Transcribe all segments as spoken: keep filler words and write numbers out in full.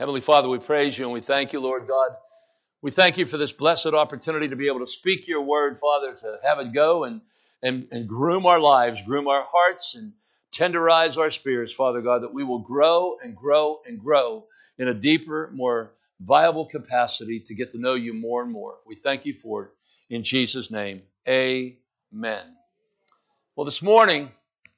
Heavenly Father, we praise you and we thank you, Lord God. We thank you for this blessed opportunity to be able to speak your word, Father, to have it go and, and, and groom our lives, groom our hearts, and tenderize our spirits, Father God, that we will grow and grow and grow in a deeper, more viable capacity to get to know you more and more. We thank you for it. In Jesus' name, amen. Well, this morning,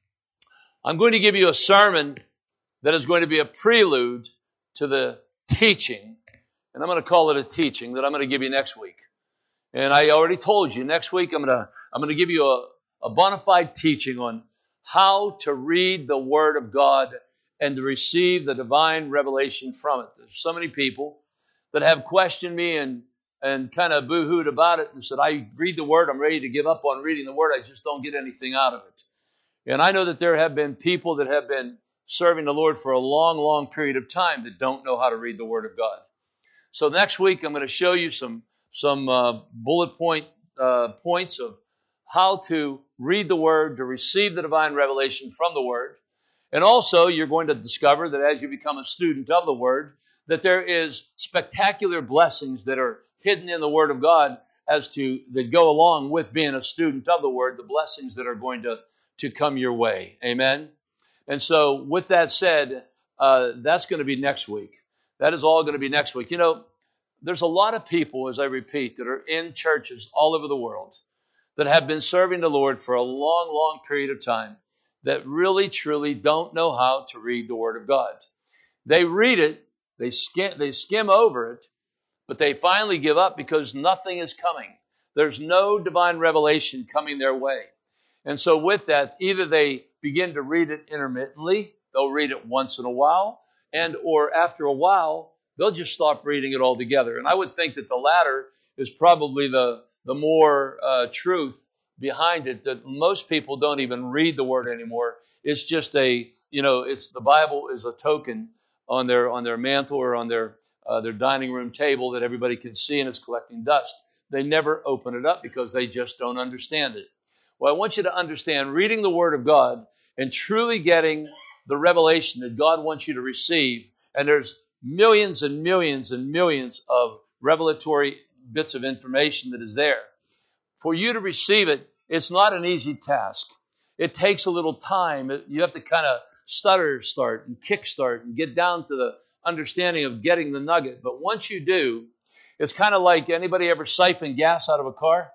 I'm going to give you a sermon that is going to be a prelude to the teaching, and I'm going to call it a teaching that I'm going to give you next week. And I already told you, next week I'm going to I'm going to give you a, a bona fide teaching on how to read the Word of God and to receive the divine revelation from it. There's so many people that have questioned me and, and kind of boo-hooed about it and said, I read the Word, I'm ready to give up on reading the Word, I just don't get anything out of it. And I know that there have been people that have been serving the Lord for a long, long period of time that don't know how to read the Word of God. So next week I'm going to show you some some uh, bullet point uh, points of how to read the Word, to receive the divine revelation from the Word. And also you're going to discover that as you become a student of the Word, that there is spectacular blessings that are hidden in the Word of God as to that go along with being a student of the Word, the blessings that are going to, to come your way. Amen? And so with that said, uh, that's going to be next week. That is all going to be next week. You know, there's a lot of people, as I repeat, that are in churches all over the world that have been serving the Lord for a long, long period of time that really, truly don't know how to read the Word of God. They read it, they skim, they skim over it, but they finally give up because nothing is coming. There's no divine revelation coming their way. And so with that, either they begin to read it intermittently, they'll read it once in a while, and or after a while, they'll just stop reading it altogether. And I would think that the latter is probably the, the more uh, truth behind it, that most people don't even read the Word anymore. It's just a, you know, it's the Bible is a token on their on their mantle or on their uh, their dining room table that everybody can see, and it's collecting dust. They never open it up because they just don't understand it. Well, I want you to understand reading the Word of God and truly getting the revelation that God wants you to receive. And there's millions and millions and millions of revelatory bits of information that is there. For you to receive it, it's not an easy task. It takes a little time. You have to kind of stutter start and kick start and get down to the understanding of getting the nugget. But once you do, it's kind of like anybody ever siphoned gas out of a car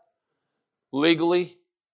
legally?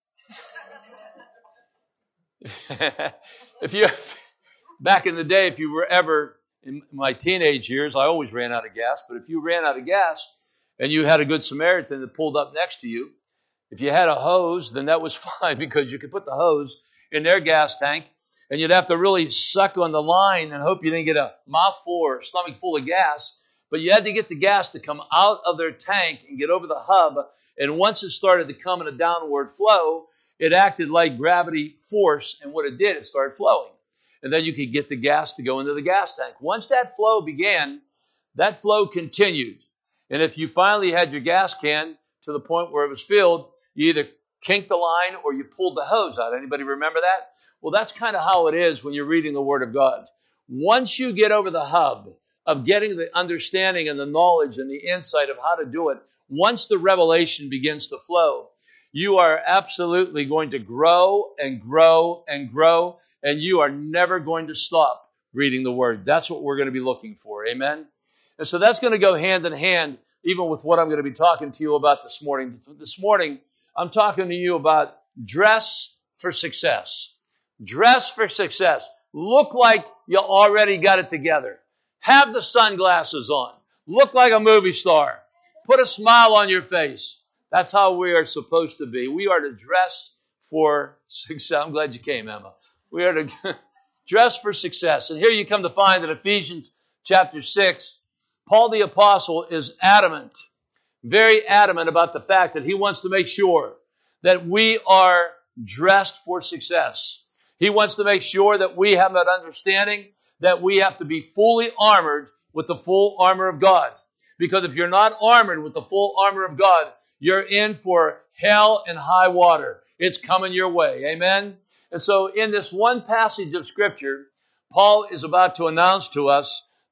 If you, back in the day, if you were ever, in my teenage years, I always ran out of gas, but if you ran out of gas and you had a good Samaritan that pulled up next to you, if you had a hose, then that was fine because you could put the hose in their gas tank and you'd have to really suck on the line and hope you didn't get a mouthful or stomach full of gas, but you had to get the gas to come out of their tank and get over the hub, and once it started to come in a downward flow, it acted like gravity force, and what it did, it started flowing. And then you could get the gas to go into the gas tank. Once that flow began, that flow continued. And if you finally had your gas can to the point where it was filled, you either kinked the line or you pulled the hose out. Anybody remember that? Well, that's kind of how it is when you're reading the Word of God. Once you get over the hub of getting the understanding and the knowledge and the insight of how to do it, once the revelation begins to flow, you are absolutely going to grow and grow and grow, and you are never going to stop reading the Word. That's what we're going to be looking for. Amen? And so that's going to go hand in hand even with what I'm going to be talking to you about this morning. This morning, I'm talking to you about dress for success. Dress for success. Look like you already got it together. Have the sunglasses on. Look like a movie star. Put a smile on your face. That's how we are supposed to be. We are to dress for success. I'm glad you came, Emma. We are to dress for success. And here you come to find that Ephesians chapter six, Paul the Apostle is adamant, very adamant about the fact that he wants to make sure that we are dressed for success. He wants to make sure that we have that understanding that we have to be fully armored with the full armor of God. Because if you're not armored with the full armor of God, you're in for hell and high water. It's coming your way. Amen? And so in this one passage of Scripture, Paul is about to announce to us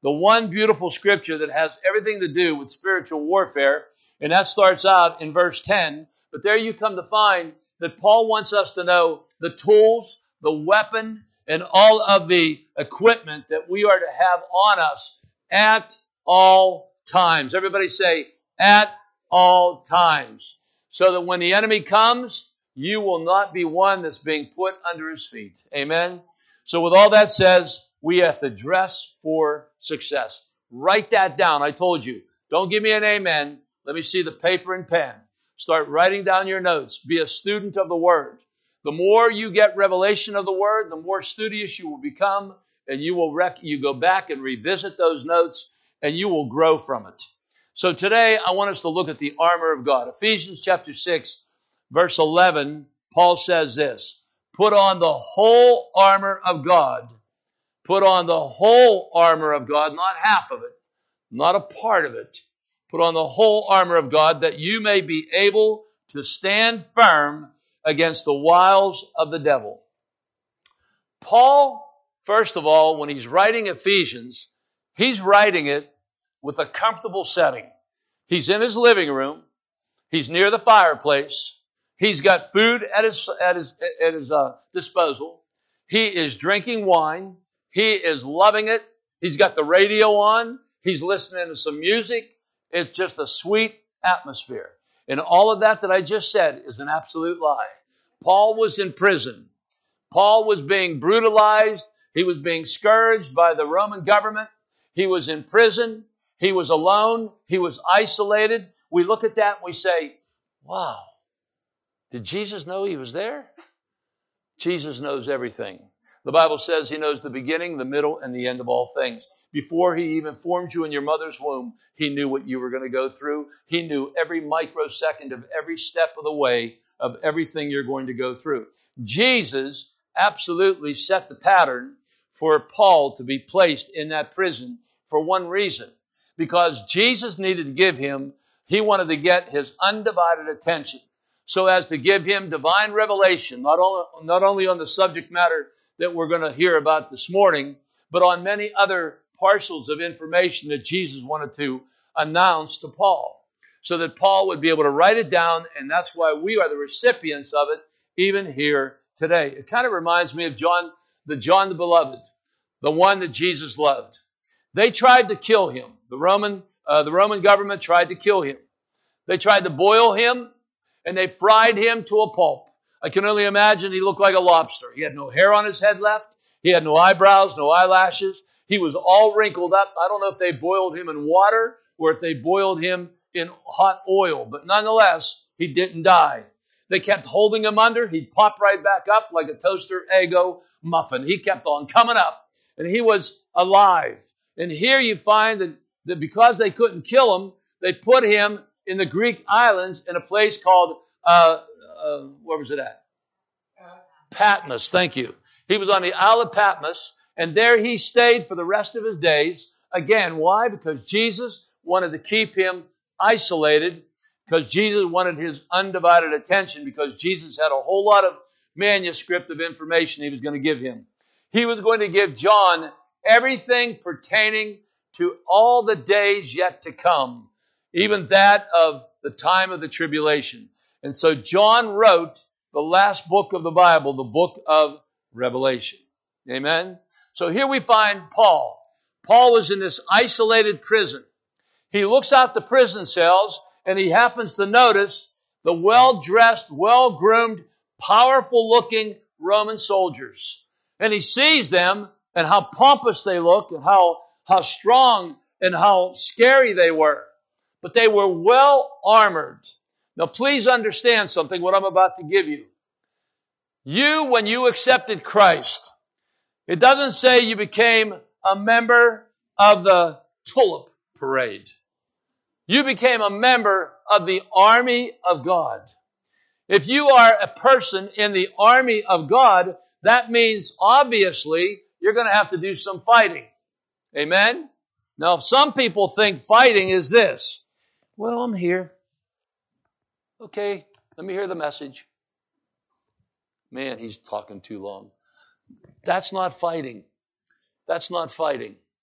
the one beautiful scripture that has everything to do with spiritual warfare, and that starts out in verse ten. But there you come to find that Paul wants us to know the tools, the weapon, and all of the equipment that we are to have on us at all times. Everybody say, at all times. So that when the enemy comes, you will not be one that's being put under his feet. Amen? So with all that says, we have to dress for success. Write that down. I told you. Don't give me an amen. Let me see the paper and pen. Start writing down your notes. Be a student of the Word. The more you get revelation of the Word, the more studious you will become, and you will rec- you go back and revisit those notes, and you will grow from it. So today, I want us to look at the armor of God. Ephesians chapter six, verse eleven, Paul says this, put on the whole armor of God. Put on the whole armor of God, not half of it, not a part of it. Put on the whole armor of God that you may be able to stand firm against the wiles of the devil. Paul, first of all, when he's writing Ephesians, he's writing it with a comfortable setting. He's in his living room. He's near the fireplace. He's got food at his at his at his uh, disposal. He is drinking wine. He is loving it. He's got the radio on. He's listening to some music. It's just a sweet atmosphere. And all of that that I just said is an absolute lie. Paul was in prison. Paul was being brutalized. He was being scourged by the Roman government. He was in prison. He was alone. He was isolated. We look at that and we say, wow, did Jesus know he was there? Jesus knows everything. The Bible says he knows the beginning, the middle, and the end of all things. Before he even formed you in your mother's womb, he knew what you were going to go through. He knew every microsecond of every step of the way of everything you're going to go through. Jesus absolutely set the pattern for Paul to be placed in that prison for one reason. Because Jesus needed to give him, he wanted to get his undivided attention so as to give him divine revelation, not only, not only on the subject matter that we're going to hear about this morning, but on many other parcels of information that Jesus wanted to announce to Paul, so that Paul would be able to write it down, and that's why we are the recipients of it even here today. It kind of reminds me of John, the John the Beloved, the one that Jesus loved. They tried to kill him. The Roman, uh, the Roman government tried to kill him. They tried to boil him, and they fried him to a pulp. I can only imagine he looked like a lobster. He had no hair on his head left. He had no eyebrows, no eyelashes. He was all wrinkled up. I don't know if they boiled him in water or if they boiled him in hot oil, but nonetheless, he didn't die. They kept holding him under. He'd pop right back up like a toaster Eggo muffin. He kept on coming up, and he was alive. And here you find that, that because they couldn't kill him, they put him in the Greek islands in a place called, uh, uh, where was it at? Patmos, thank you. He was on the Isle of Patmos, and there he stayed for the rest of his days. Again, why? Because Jesus wanted to keep him isolated, because Jesus wanted his undivided attention, because Jesus had a whole lot of manuscript of information he was going to give him. He was going to give John everything pertaining to all the days yet to come, even that of the time of the tribulation. And so John wrote the last book of the Bible, the book of Revelation. Amen? So here we find Paul. Paul was in this isolated prison. He looks out the prison cells and he happens to notice the well-dressed, well-groomed, powerful-looking Roman soldiers. And he sees them and how pompous they look and how, how strong and how scary they were. But they were well armored. Now please understand something, what I'm about to give you. You, when you accepted Christ, it doesn't say you became a member of the tulip parade. You became a member of the army of God. If you are a person in the army of God, that means obviously you're going to have to do some fighting. Amen? Now, some people think fighting is this. Well, I'm here. Okay, let me hear the message. Man, he's talking too long. That's not fighting. That's not fighting.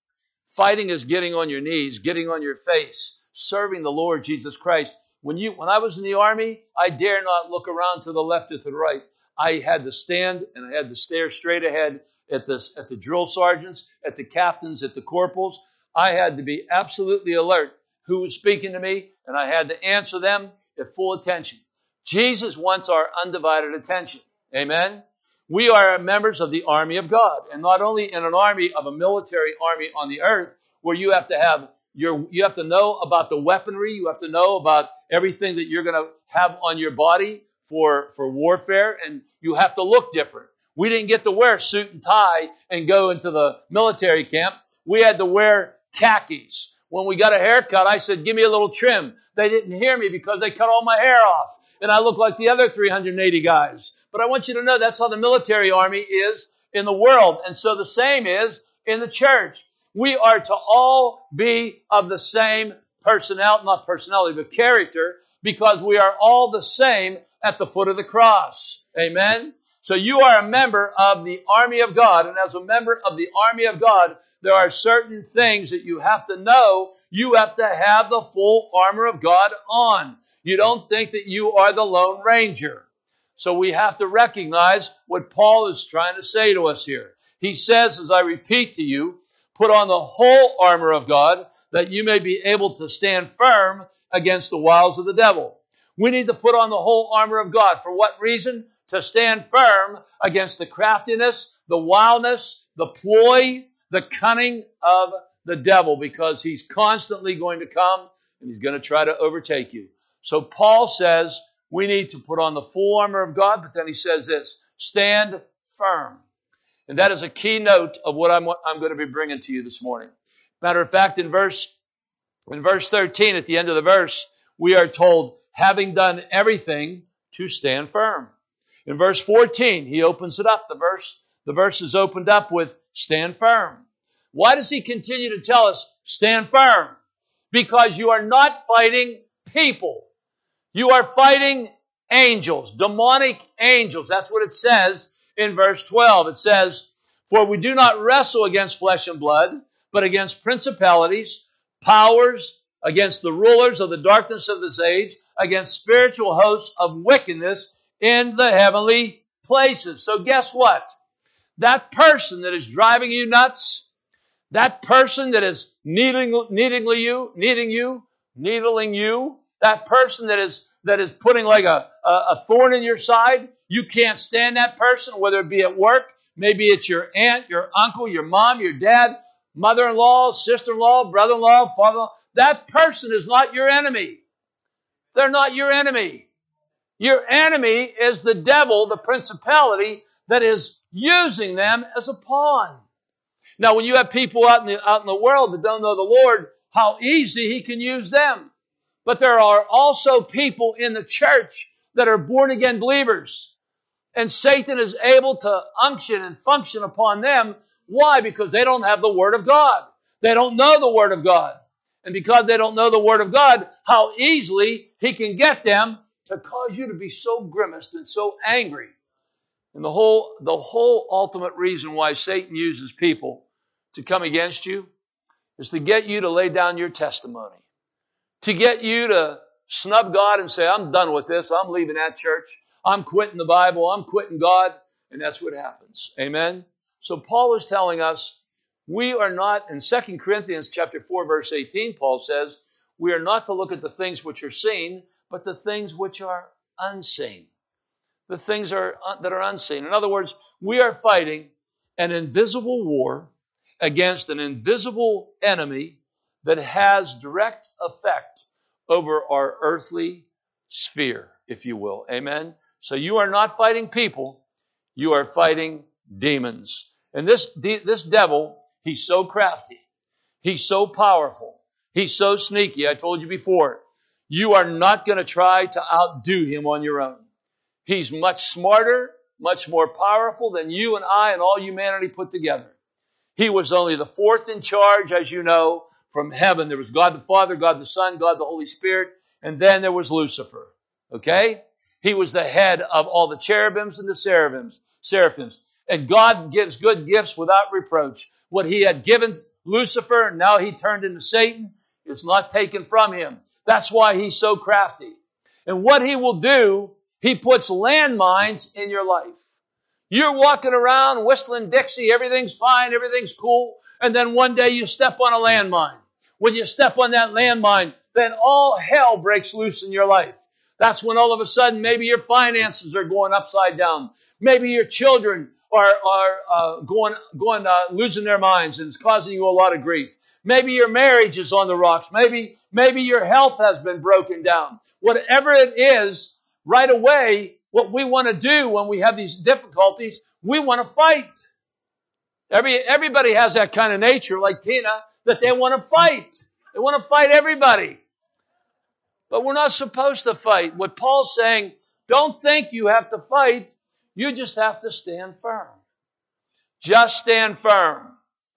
Fighting is getting on your knees, getting on your face, serving the Lord Jesus Christ. When you, when I was in the army, I dare not look around to the left or to the right. I had to stand and I had to stare straight ahead at the, at the drill sergeants, at the captains, at the corporals. I had to be absolutely alert who was speaking to me, and I had to answer them at full attention. Jesus wants our undivided attention. Amen? We are members of the army of God, and not only in an army of a military army on the earth, where you have to have your, you have to know about the weaponry, you have to know about everything that you're going to have on your body for, for warfare, and you have to look different. We didn't get to wear suit and tie and go into the military camp. We had to wear khakis. When we got a haircut, I said, give me a little trim. They didn't hear me because they cut all my hair off, and I look like the other three hundred eighty guys. But I want you to know that's how the military army is in the world. And so the same is in the church. We are to all be of the same personnel, not personality, but character, because we are all the same at the foot of the cross. Amen? So you are a member of the army of God. And as a member of the army of God, there are certain things that you have to know. You have to have the full armor of God on. You don't think that you are the Lone Ranger. So we have to recognize what Paul is trying to say to us here. He says, as I repeat to you, put on the whole armor of God that you may be able to stand firm against the wiles of the devil. We need to put on the whole armor of God. For what reason? To stand firm against the craftiness, the wildness, the ploy, the cunning of the devil, because he's constantly going to come and he's going to try to overtake you. So Paul says we need to put on the full armor of God, but then he says this, stand firm. And that is a key note of what I'm, I'm going to be bringing to you this morning. Matter of fact, in verse, in verse thirteen, at the end of the verse, we are told, having done everything, to stand firm. In verse fourteen, he opens it up. The verse, the verse is opened up with stand firm. Why does he continue to tell us stand firm? Because you are not fighting people. You are fighting angels, demonic angels. That's what it says in verse twelve. It says, for we do not wrestle against flesh and blood, but against principalities, powers, against the rulers of the darkness of this age, against spiritual hosts of wickedness in the heavenly places. So guess what? That person that is driving you nuts, that person that is needling, needling you, needing you, needling you, that person that is that is putting like a, a, a thorn in your side, you can't stand that person, whether it be at work, maybe it's your aunt, your uncle, your mom, your dad, mother-in-law, sister-in-law, brother-in-law, father-in-law. That person is not your enemy. They're not your enemy. Your enemy is the devil, the principality that is using them as a pawn. Now, when you have people out in the, out in the world that don't know the Lord, how easy he can use them. But there are also people in the church that are born-again believers. And Satan is able to unction and function upon them. Why? Because they don't have the Word of God. They don't know the Word of God. And because they don't know the Word of God, how easily he can get them to cause you to be so grimaced and so angry. And the whole, the whole ultimate reason why Satan uses people to come against you is to get you to lay down your testimony. To get you to snub God and say, I'm done with this. I'm leaving that church. I'm quitting the Bible. I'm quitting God. And that's what happens. Amen? So Paul is telling us we are not, in Second Corinthians chapter four, verse eighteen, Paul says, we are not to look at the things which are seen, but the things which are unseen. The things are, that are unseen. In other words, we are fighting an invisible war against an invisible enemy that has direct effect over our earthly sphere, if you will. Amen? So you are not fighting people. You are fighting demons. And this, this devil, he's so crafty. He's so powerful. He's so sneaky. I told you before, you are not going to try to outdo him on your own. He's much smarter, much more powerful than you and I and all humanity put together. He was only the fourth in charge, as you know, from heaven. There was God the Father, God the Son, God the Holy Spirit, and then there was Lucifer. Okay? He was the head of all the cherubims and the seraphims. seraphims. And God gives good gifts without reproach. What he had given Lucifer, and now he turned into Satan. It's not taken from him. That's why he's so crafty. And what he will do, he puts landmines in your life. You're walking around whistling Dixie, everything's fine, everything's cool, and then one day you step on a landmine. When you step on that landmine, then all hell breaks loose in your life. That's when all of a sudden maybe your finances are going upside down. Maybe your children are, are uh, going, going uh, losing their minds, and it's causing you a lot of grief. Maybe your marriage is on the rocks. Maybe, maybe your health has been broken down. Whatever it is, right away, what we want to do when we have these difficulties, we want to fight. Every, everybody has that kind of nature, like Tina, that they want to fight. They want to fight everybody. But we're not supposed to fight. What Paul's saying, don't think you have to fight. You just have to stand firm. Just stand firm.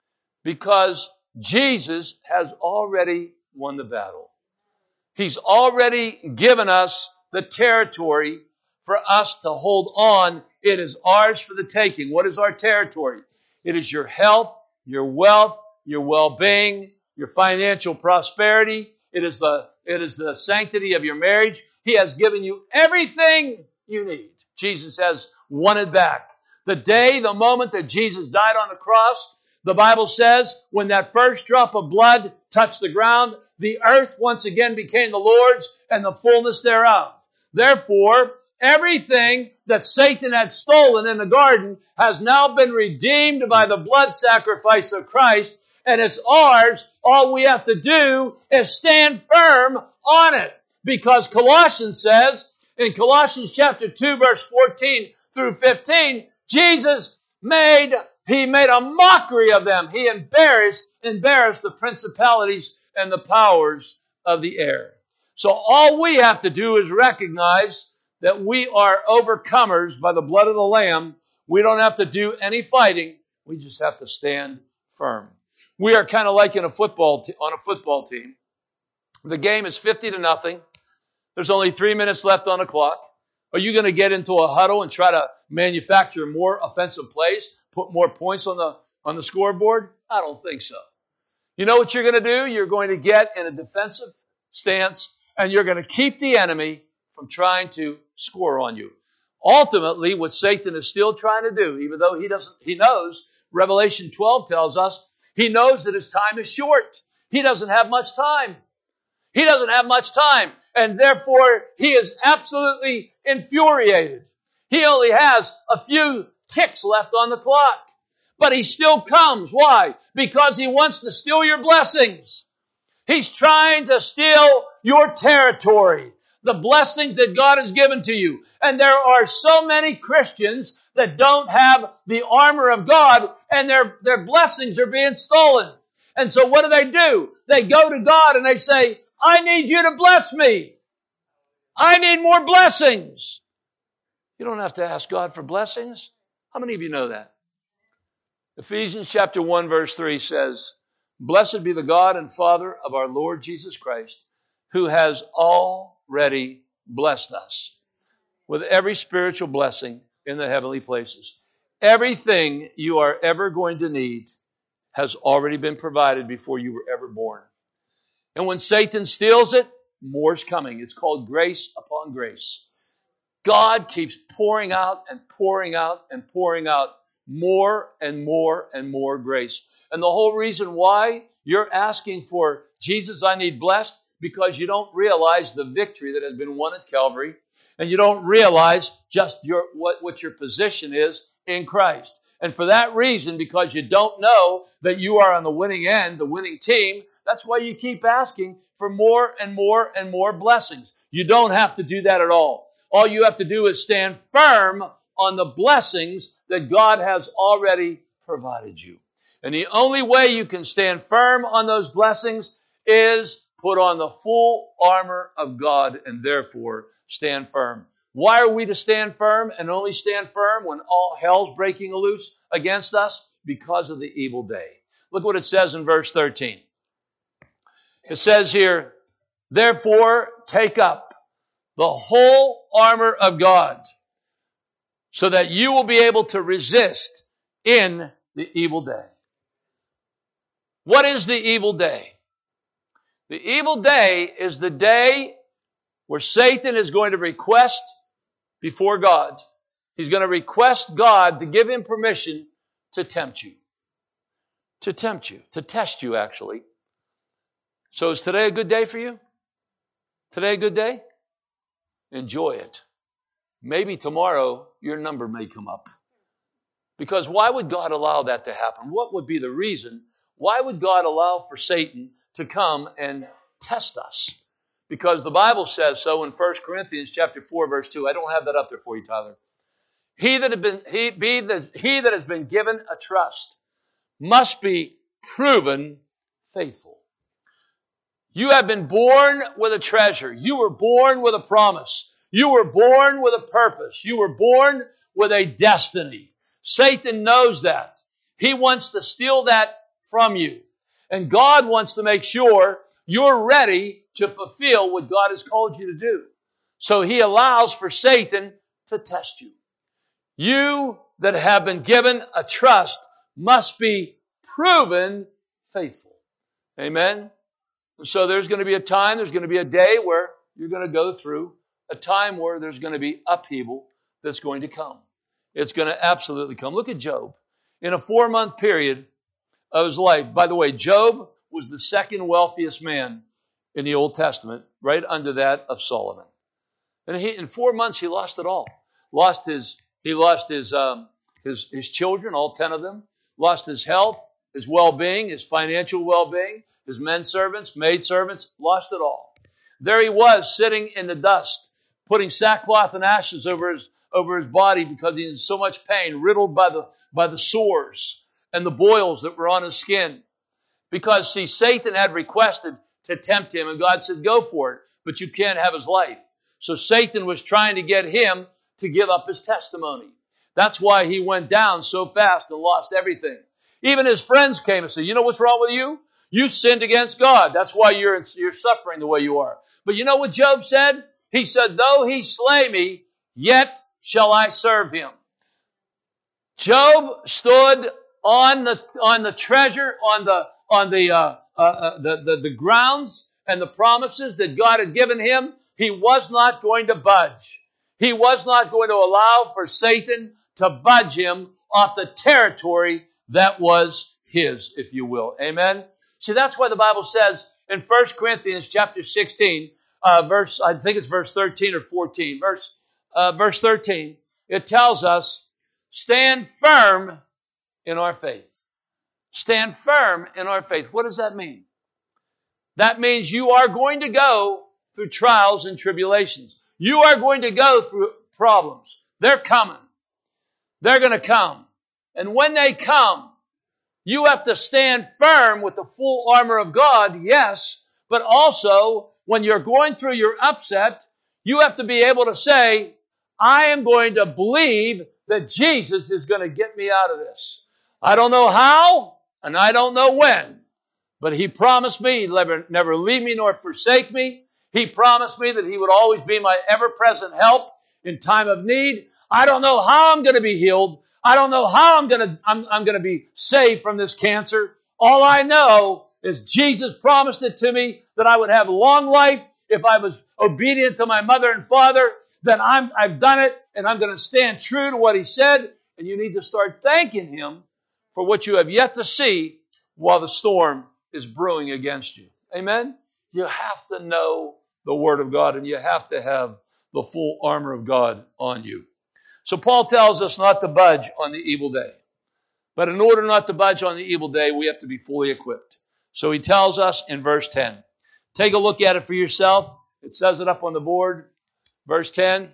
Because Jesus has already won the battle. He's already given us the territory for us to hold on. It is ours for the taking. What is our territory? It is your health, your wealth, your well-being, your financial prosperity. It is the, it is the sanctity of your marriage. He has given you everything you need. Jesus has won it back. The day, the moment that Jesus died on the cross, the Bible says, when that first drop of blood touched the ground, the earth once again became the Lord's and the fullness thereof. Therefore, everything that Satan had stolen in the garden has now been redeemed by the blood sacrifice of Christ, and it's ours. All we have to do is stand firm on it. Because Colossians says, in Colossians chapter two, verse fourteen through fifteen, Jesus made, he made a mockery of them. He embarrassed, embarrassed the principalities and the powers of the air. So all we have to do is recognize that we are overcomers by the blood of the Lamb. We don't have to do any fighting. We just have to stand firm. We are kind of like in a football te- on a football team. The game is fifty to nothing. There's only three minutes left on the clock. Are you going to get into a huddle and try to manufacture more offensive plays, put more points on the on the scoreboard? I don't think so. You know what you're going to do? You're going to get in a defensive stance, and you're going to keep the enemy from trying to score on you. Ultimately, what Satan is still trying to do, even though he doesn't, he knows, Revelation twelve tells us, he knows that his time is short. He doesn't have much time. He doesn't have much time. And therefore, he is absolutely infuriated. He only has a few ticks left on the clock. But he still comes. Why? Because he wants to steal your blessings. He's trying to steal your territory, the blessings that God has given to you. And there are so many Christians that don't have the armor of God, and their, their blessings are being stolen. And so what do they do? They go to God and they say, I need you to bless me. I need more blessings. You don't have to ask God for blessings. How many of you know that? Ephesians chapter one verse three says, Blessed be the God and Father of our Lord Jesus Christ, who has already blessed us with every spiritual blessing in the heavenly places. Everything you are ever going to need has already been provided before you were ever born. And when Satan steals it, more's coming. It's called grace upon grace. God keeps pouring out and pouring out and pouring out more and more and more grace. And the whole reason why you're asking for, Jesus, I need blessed, because you don't realize the victory that has been won at Calvary, and you don't realize just your what, what your position is in Christ. And for that reason, because you don't know that you are on the winning end, the winning team, that's why you keep asking for more and more and more blessings. You don't have to do that at all. All you have to do is stand firm on the blessings that God has already provided you. And the only way you can stand firm on those blessings is put on the full armor of God and therefore stand firm. Why are we to stand firm and only stand firm when all hell's breaking loose against us? Because of the evil day. Look what it says in verse thirteen. It says here, Therefore take up the whole armor of God, so that you will be able to resist in the evil day. What is the evil day? The evil day is the day where Satan is going to request before God. He's going to request God to give him permission to tempt you. To tempt you. To test you, actually. So is today a good day for you? Today a good day? Enjoy it. Maybe tomorrow your number may come up. Because why would God allow that to happen? What would be the reason? Why would God allow for Satan to come and test us? Because the Bible says so in First Corinthians chapter four, verse two. I don't have that up there for you, Tyler. He that, have been, he, be the, he that has been given a trust must be proven faithful. You have been born with a treasure. You were born with a promise. You were born with a purpose. You were born with a destiny. Satan knows that. He wants to steal that from you. And God wants to make sure you're ready to fulfill what God has called you to do. So He allows for Satan to test you. You that have been given a trust must be proven faithful. Amen? So there's going to be a time, there's going to be a day where you're going to go through a time where there's going to be upheaval that's going to come. It's going to absolutely come. Look at Job. In a four-month period of his life, by the way, Job was the second wealthiest man in the Old Testament, right under that of Solomon. And he, in four months, he lost it all. Lost his, he lost his, um, his, his children, all ten of them. Lost his health, his well-being, his financial well-being, his men servants, maid servants, lost it all. There he was, sitting in the dust, putting sackcloth and ashes over his over his body because he had so much pain, riddled by the by the sores and the boils that were on his skin. Because, see, Satan had requested to tempt him, and God said, go for it, but you can't have his life. So Satan was trying to get him to give up his testimony. That's why he went down so fast and lost everything. Even his friends came and said, you know what's wrong with you? You sinned against God. That's why you're, you're suffering the way you are. But you know what Job said? He said, though he slay me, yet shall I serve him. Job stood on the on the treasure, on the on the, uh, uh, the the the grounds and the promises that God had given him. He was not going to budge. He was not going to allow for Satan to budge him off the territory that was his, if you will. Amen. See, that's why the Bible says in First Corinthians chapter sixteen, uh, verse I think it's verse thirteen or fourteen, verse uh, verse thirteen. It tells us, stand firm in our faith. Stand firm in our faith. What does that mean? That means you are going to go through trials and tribulations. You are going to go through problems. They're coming. They're going to come. And when they come, you have to stand firm with the full armor of God, yes, but also when you're going through your upset, you have to be able to say, I am going to believe that Jesus is going to get me out of this. I don't know how, and I don't know when, but He promised me He'd never, never leave me nor forsake me. He promised me that He would always be my ever-present help in time of need. I don't know how I'm going to be healed. I don't know how I'm going to, I'm, I'm going to be saved from this cancer. All I know is Jesus promised it to me that I would have long life if I was obedient to my mother and father. Then I'm, I've done it, and I'm going to stand true to what He said. And you need to start thanking Him for what you have yet to see while the storm is brewing against you. Amen? You have to know the Word of God, and you have to have the full armor of God on you. So Paul tells us not to budge on the evil day. But in order not to budge on the evil day, we have to be fully equipped. So he tells us in verse ten. Take a look at it for yourself. It says it up on the board. Verse ten.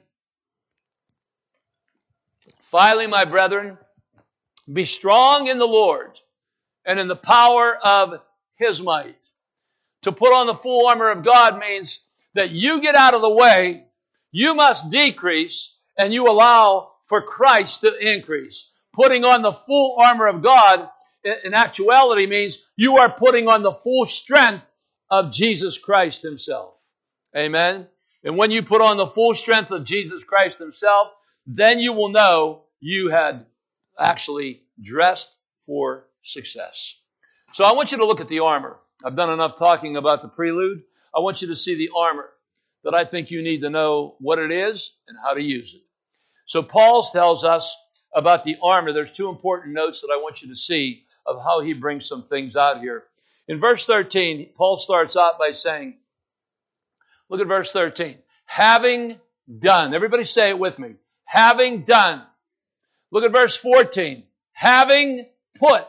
Finally, my brethren, be strong in the Lord and in the power of His might. To put on the full armor of God means that you get out of the way, you must decrease, and you allow for Christ to increase. Putting on the full armor of God in actuality means you are putting on the full strength of Jesus Christ Himself. Amen? And when you put on the full strength of Jesus Christ Himself, then you will know you had actually dressed for success. So I want you to look at the armor. I've done enough talking about the prelude. I want you to see the armor that I think you need to know what it is and how to use it. So Paul tells us about the armor. There's two important notes that I want you to see of how he brings some things out here. In verse thirteen, Paul starts out by saying, look at verse thirteen. Having done. Everybody say it with me. Having done. Look at verse fourteen. Having put.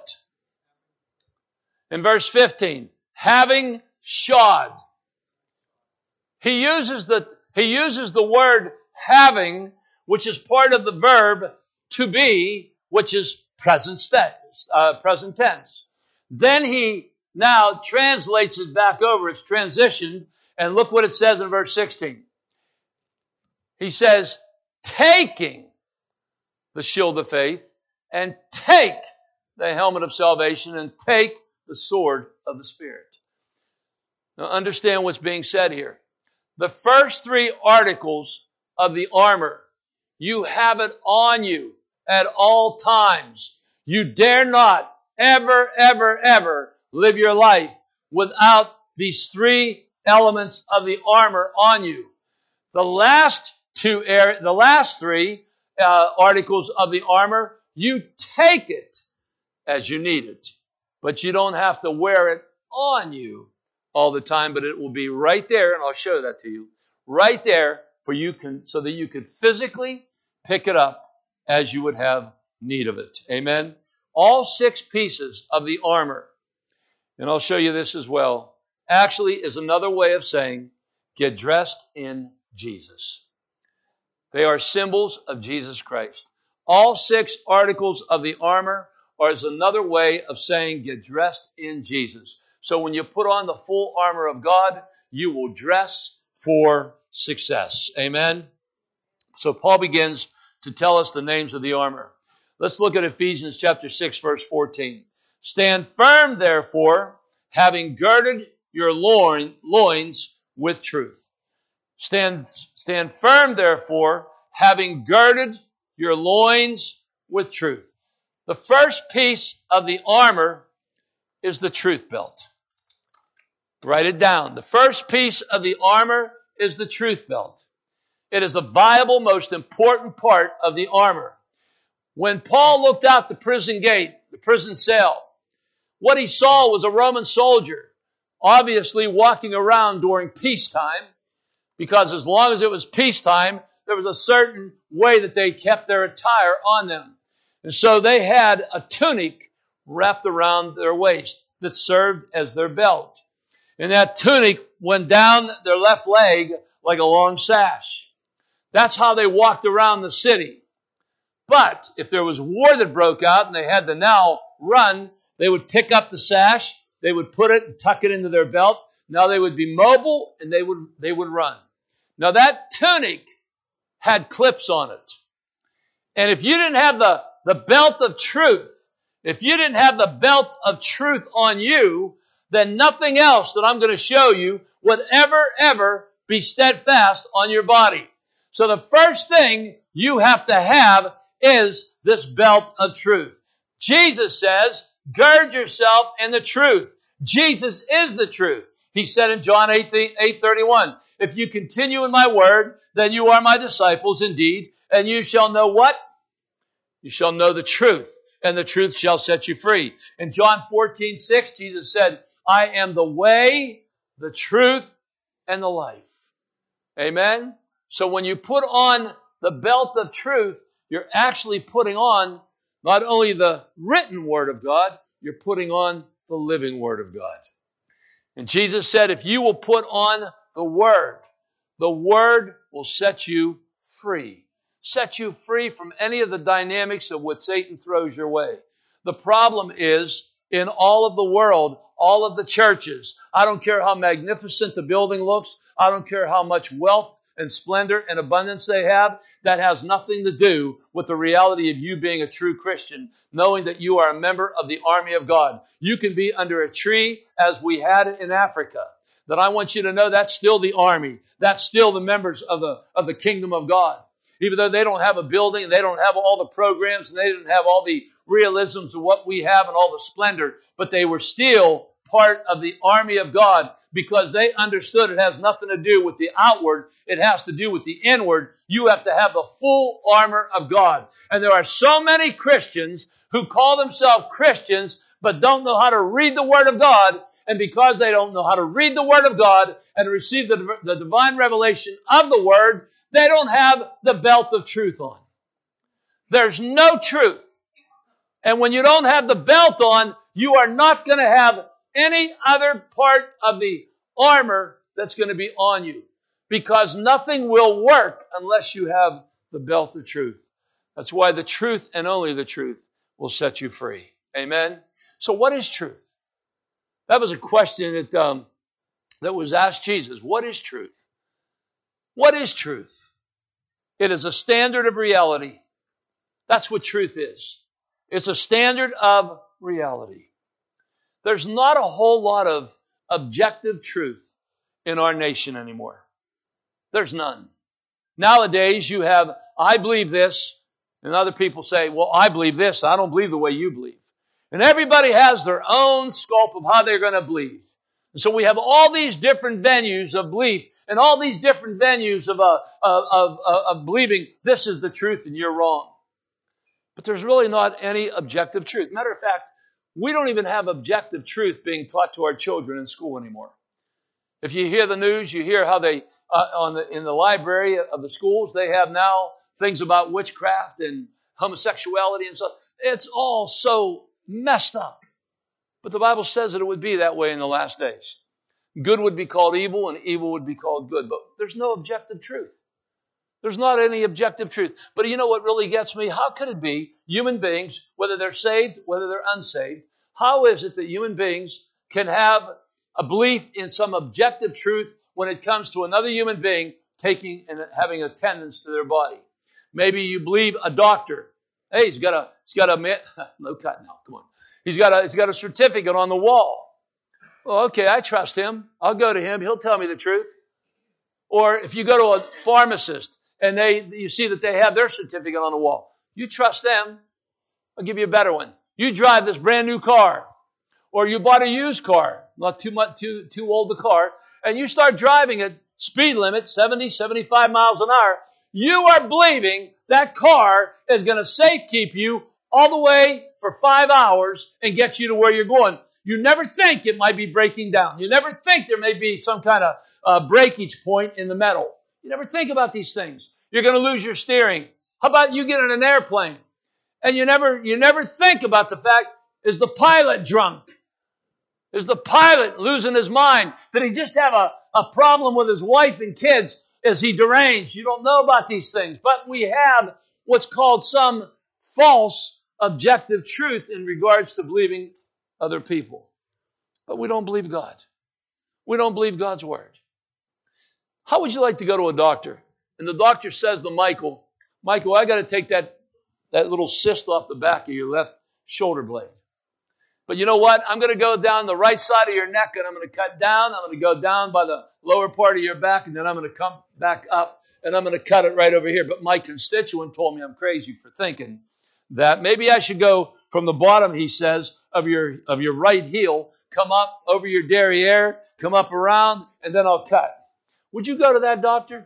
In verse fifteen. Having shod. He uses the, he uses the word having, which is part of the verb to be, which is present tense, uh, present tense. Then he now translates it back over. It's transitioned. And look what it says in verse sixteen. He says, taking the shield of faith and take the helmet of salvation and take the sword of the Spirit. Now understand what's being said here. The first three articles of the armor, you have it on you at all times. You dare not ever, ever, ever live your life without these three elements of the armor on you. The last two, the last three uh, articles of the armor, you take it as you need it, but you don't have to wear it on you all the time. But it will be right there, and I'll show that to you, right there for you can, so that you could physically pick it up as you would have need of it. Amen. All six pieces of the armor, and I'll show you this as well, actually is another way of saying, get dressed in Jesus. They are symbols of Jesus Christ. All six articles of the armor are is another way of saying, get dressed in Jesus. So when you put on the full armor of God, you will dress for success. Amen. So Paul begins to tell us the names of the armor. Let's look at Ephesians chapter six, verse fourteen. Stand firm, therefore, having girded your loin, loins with truth. Stand, stand firm, therefore, having girded your loins with truth. The first piece of the armor is the truth belt. Write it down. The first piece of the armor is the truth belt. It is a viable, most important part of the armor. When Paul looked out the prison gate, the prison cell, what he saw was a Roman soldier, obviously walking around during peacetime, because as long as it was peacetime, there was a certain way that they kept their attire on them. And so they had a tunic wrapped around their waist that served as their belt. And that tunic went down their left leg like a long sash. That's how they walked around the city. But if there was war that broke out and they had to now run, they would pick up the sash, they would put it and tuck it into their belt. Now they would be mobile and they would, they would run. Now that tunic had clips on it. And if you didn't have the, the belt of truth, if you didn't have the belt of truth on you, then nothing else that I'm going to show you would ever, ever be steadfast on your body. So the first thing you have to have is this belt of truth. Jesus says, gird yourself in the truth. Jesus is the truth. He said in John eight thirty-one, if you continue in my word, then you are my disciples indeed, and you shall know what? You shall know the truth, and the truth shall set you free. In John fourteen six, Jesus said, I am the way, the truth, and the life. Amen? So when you put on the belt of truth, you're actually putting on not only the written word of God, you're putting on the living word of God. And Jesus said, if you will put on the word, the word will set you free. Set you free from any of the dynamics of what Satan throws your way. The problem is, in all of the world, all of the churches, I don't care how magnificent the building looks, I don't care how much wealth and splendor and abundance they have, that has nothing to do with the reality of you being a true Christian, knowing that you are a member of the army of God. You can be under a tree as we had it in Africa. That I want you to know that's still the army. That's still the members of the, of the kingdom of God. Even though they don't have a building, and they don't have all the programs, and they don't have all the realisms of what we have and all the splendor, but they were still part of the army of God because they understood it has nothing to do with the outward. It has to do with the inward. You have to have the full armor of God. And there are so many Christians who call themselves Christians but don't know how to read the Word of God. And because they don't know how to read the Word of God and receive the, the divine revelation of the Word, they don't have the belt of truth on. There's no truth. And when you don't have the belt on, you are not going to have any other part of the armor that's going to be on you. Because nothing will work unless you have the belt of truth. That's why the truth and only the truth will set you free. Amen? So what is truth? That was a question that, um, that was asked Jesus. What is truth? What is truth? It is a standard of reality. That's what truth is. It's a standard of reality. There's not a whole lot of objective truth in our nation anymore. There's none. Nowadays you have, I believe this, and other people say, well, I believe this. I don't believe the way you believe. And everybody has their own scope of how they're going to believe. And so we have all these different venues of belief and all these different venues of, uh, of, of, of believing this is the truth and you're wrong. But there's really not any objective truth. Matter of fact, we don't even have objective truth being taught to our children in school anymore. If you hear the news, you hear how they, uh, on the, in the library of the schools, they have now things about witchcraft and homosexuality and stuff. It's all so messed up. But the Bible says that it would be that way in the last days. Good would be called evil and evil would be called good. But there's no objective truth. There's not any objective truth. But you know what really gets me? How could it be human beings, whether they're saved, whether they're unsaved, how is it that human beings can have a belief in some objective truth when it comes to another human being taking and having attendance to their body? Maybe you believe a doctor. Hey, he's got a, he's got a, no cut now, come on. He's got a, he's got a certificate on the wall. Well, okay, I trust him. I'll go to him. He'll tell me the truth. Or if you go to a pharmacist and they, you see that they have their certificate on the wall, you trust them. I'll give you a better one. You drive this brand new car, or you bought a used car, not too much, too, too old a car, and you start driving at speed limit, seventy, seventy-five miles an hour. You are believing that car is going to safe keep you all the way for five hours and get you to where you're going. You never think it might be breaking down. You never think there may be some kind of uh, breakage point in the metal. You never think about these things. You're going to lose your steering. How about you get in an airplane and you never, you never think about the fact, is the pilot drunk? Is the pilot losing his mind? Did he just have a, a problem with his wife and kids? Is he deranged? You don't know about these things. But we have what's called some false objective truth in regards to believing other people. But we don't believe God. We don't believe God's word. How would you like to go to a doctor? And the doctor says to Michael, Michael, I got to take that, that little cyst off the back of your left shoulder blade. But you know what? I'm going to go down the right side of your neck and I'm going to cut down. I'm going to go down by the lower part of your back and then I'm going to come back up and I'm going to cut it right over here. But my constituent told me I'm crazy for thinking that maybe I should go from the bottom, he says, of your, of your right heel, come up over your derriere, come up around, and then I'll cut. Would you go to that doctor?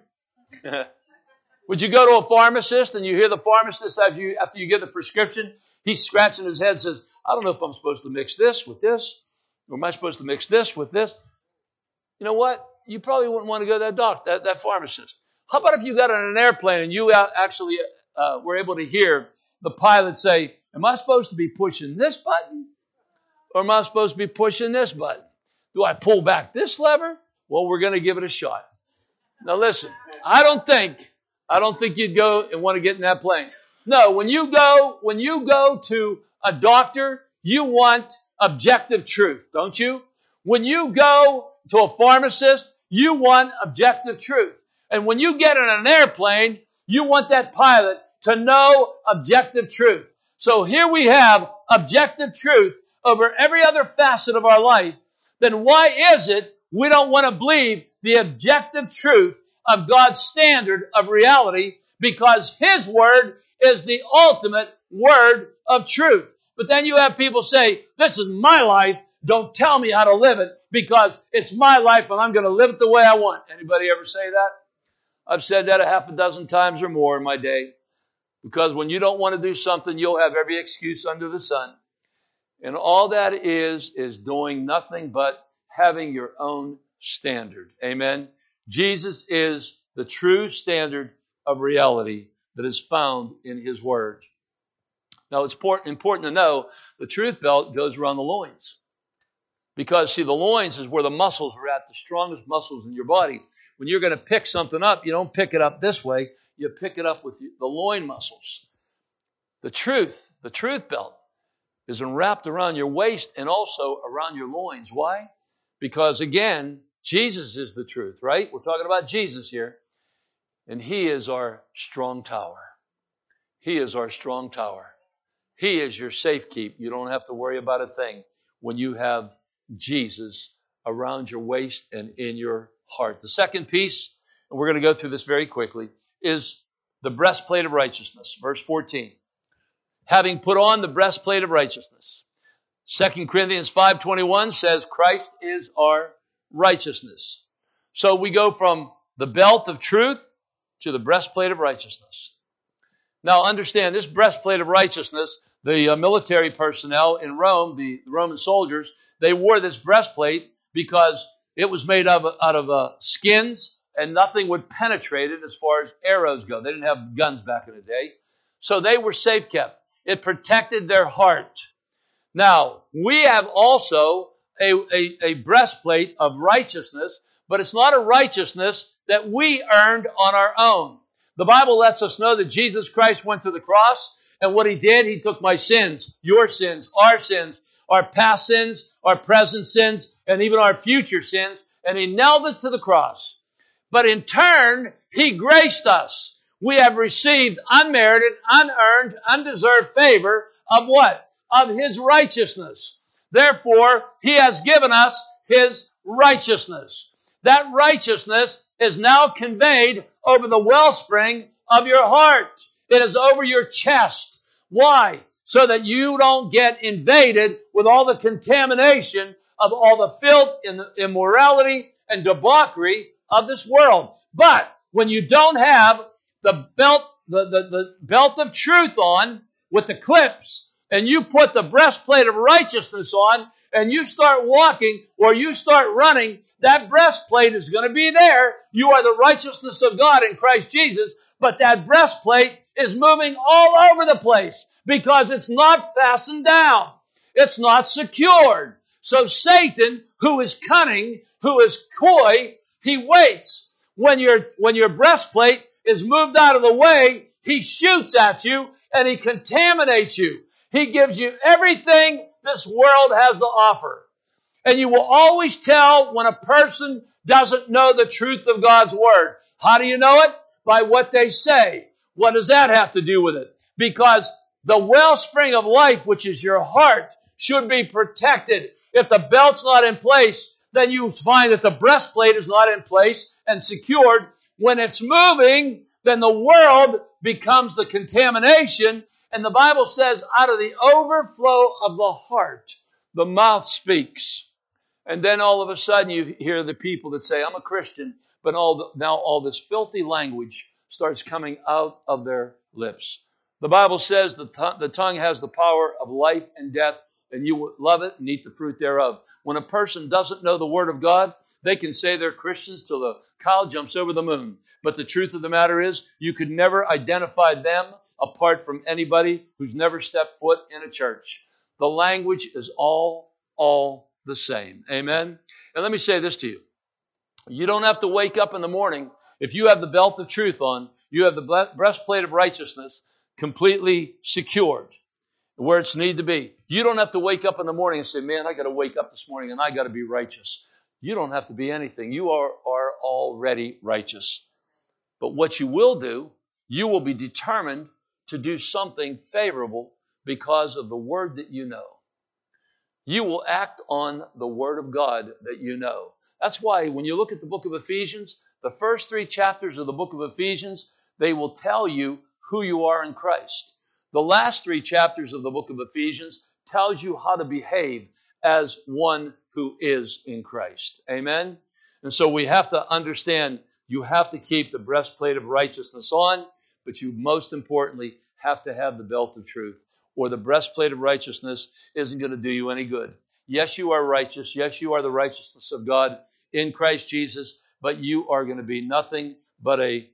Would you go to a pharmacist and you hear the pharmacist after you, after you get the prescription, he's scratching his head and says, I don't know if I'm supposed to mix this with this, or am I supposed to mix this with this? You know what? You probably wouldn't want to go to that doctor, that, that pharmacist. How about if you got on an airplane and you actually uh, were able to hear the pilot say, am I supposed to be pushing this button? Or am I supposed to be pushing this button? Do I pull back this lever? Well, we're going to give it a shot. Now listen, I don't think, I don't think you'd go and want to get in that plane. No, when you go, when you go to a doctor, you want objective truth, don't you? When you go to a pharmacist, you want objective truth. And when you get in an airplane, you want that pilot to know objective truth. So here we have objective truth over every other facet of our life. Then why is it we don't want to believe the objective truth of God's standard of reality? Because His word is the ultimate word of truth. But then you have people say, this is my life. Don't tell me how to live it because it's my life and I'm going to live it the way I want. Anybody ever say that? I've said that a half a dozen times or more in my day. Because when you don't want to do something, you'll have every excuse under the sun. And all that is, is doing nothing but having your own standard. Amen. Jesus is the true standard of reality that is found in His Word. Now, it's important to know the truth belt goes around the loins. Because, see, the loins is where the muscles are at, the strongest muscles in your body. When you're going to pick something up, you don't pick it up this way. You pick it up with the loin muscles. The truth, the truth belt, is wrapped around your waist and also around your loins. Why? Because, again, Jesus is the truth, right? We're talking about Jesus here. And He is our strong tower. He is our strong tower. He is your safekeep. You don't have to worry about a thing when you have Jesus around your waist and in your heart. The second piece, and we're going to go through this very quickly, is the breastplate of righteousness. Verse fourteen. Having put on the breastplate of righteousness. Second Corinthians five twenty-one says Christ is our righteousness. So we go from the belt of truth to the breastplate of righteousness. Now understand, this breastplate of righteousness, the uh, military personnel in Rome, the, the Roman soldiers, they wore this breastplate because it was made of, out of uh, skins and nothing would penetrate it as far as arrows go. They didn't have guns back in the day. So they were safe kept. It protected their heart. Now, we have also a, a, a breastplate of righteousness, but it's not a righteousness that we earned on our own. The Bible lets us know that Jesus Christ went to the cross, and what He did, He took my sins, your sins, our sins, our past sins, our present sins, and even our future sins, and He nailed it to the cross. But in turn, He graced us. We have received unmerited, unearned, undeserved favor of what? Of His righteousness. Therefore, He has given us His righteousness. That righteousness is now conveyed over the wellspring of your heart. It is over your chest. Why? So that you don't get invaded with all the contamination of all the filth and immorality and debauchery of this world. But when you don't have the belt, the, the, the belt of truth on with the clips, and you put the breastplate of righteousness on, and you start walking or you start running, that breastplate is going to be there. You are the righteousness of God in Christ Jesus, but that breastplate is moving all over the place because it's not fastened down. It's not secured. So Satan, who is cunning, who is coy, he waits. When your, when your breastplate is moved out of the way, he shoots at you and he contaminates you. He gives you everything this world has to offer. And you will always tell when a person doesn't know the truth of God's Word. How do you know it? By what they say. What does that have to do with it? Because the wellspring of life, which is your heart, should be protected. If the belt's not in place, then you find that the breastplate is not in place and secured. When it's moving, then the world becomes the contamination. And the Bible says, out of the overflow of the heart, the mouth speaks. And then all of a sudden you hear the people that say, I'm a Christian, but all the, now all this filthy language starts coming out of their lips. The Bible says the, t- the tongue has the power of life and death, and you will love it and eat the fruit thereof. When a person doesn't know the Word of God, they can say they're Christians till the cow jumps over the moon. But the truth of the matter is, you could never identify them apart from anybody who's never stepped foot in a church. The language is all, all the same. Amen? And let me say this to you. You don't have to wake up in the morning. If you have the belt of truth on, you have the breastplate of righteousness completely secured where it's need to be. You don't have to wake up in the morning and say, man, I got to wake up this morning and I got to be righteous. You don't have to be anything. You are, are already righteous. But what you will do, you will be determined to do something favorable because of the Word that you know. You will act on the Word of God that you know. That's why when you look at the book of Ephesians, the first three chapters of the book of Ephesians, they will tell you who you are in Christ. The last three chapters of the book of Ephesians tells you how to behave as one who is in Christ. Amen? And so we have to understand you have to keep the breastplate of righteousness on, but you most importantly have to have the belt of truth, or the breastplate of righteousness isn't going to do you any good. Yes, you are righteous. Yes, you are the righteousness of God in Christ Jesus, but you are going to be nothing but a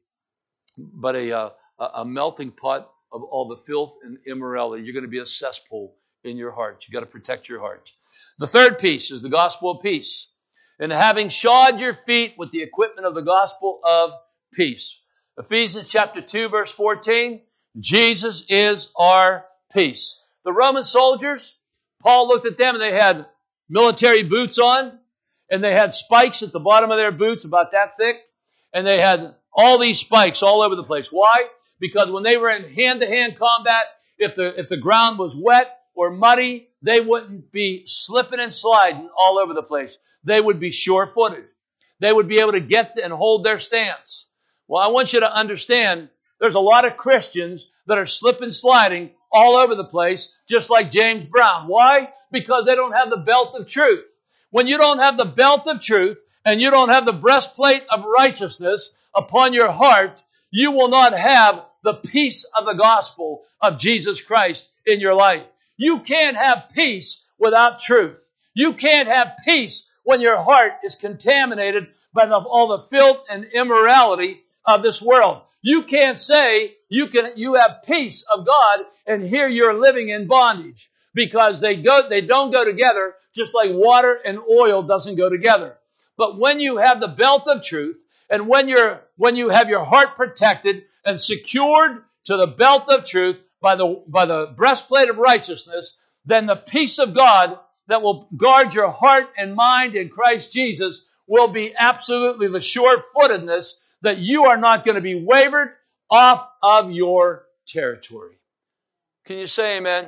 but a, uh, a melting pot of all the filth and immorality. You're going to be a cesspool in your heart. You've got to protect your heart. The third piece is the gospel of peace. And having shod your feet with the equipment of the gospel of peace. Ephesians chapter two, verse fourteen, Jesus is our peace. The Roman soldiers, Paul looked at them and they had military boots on, and they had spikes at the bottom of their boots about that thick, and they had all these spikes all over the place. Why? Because when they were in hand-to-hand combat, if the if the ground was wet or muddy, they wouldn't be slipping and sliding all over the place. They would be sure-footed. They would be able to get and hold their stance. Well, I want you to understand, there's a lot of Christians that are slipping, sliding all over the place, just like James Brown. Why? Because they don't have the belt of truth. When you don't have the belt of truth and you don't have the breastplate of righteousness upon your heart, you will not have the peace of the gospel of Jesus Christ in your life. You can't have peace without truth. You can't have peace when your heart is contaminated by the, all the filth and immorality of this world. You can't say you can you have peace of God and here you're living in bondage, because they go they don't go together, just like water and oil doesn't go together. But when you have the belt of truth, and when you're when you have your heart protected and secured to the belt of truth by the by the breastplate of righteousness, then the peace of God that will guard your heart and mind in Christ Jesus will be absolutely the sure-footedness that you are not going to be wavered off of your territory. Can you say amen?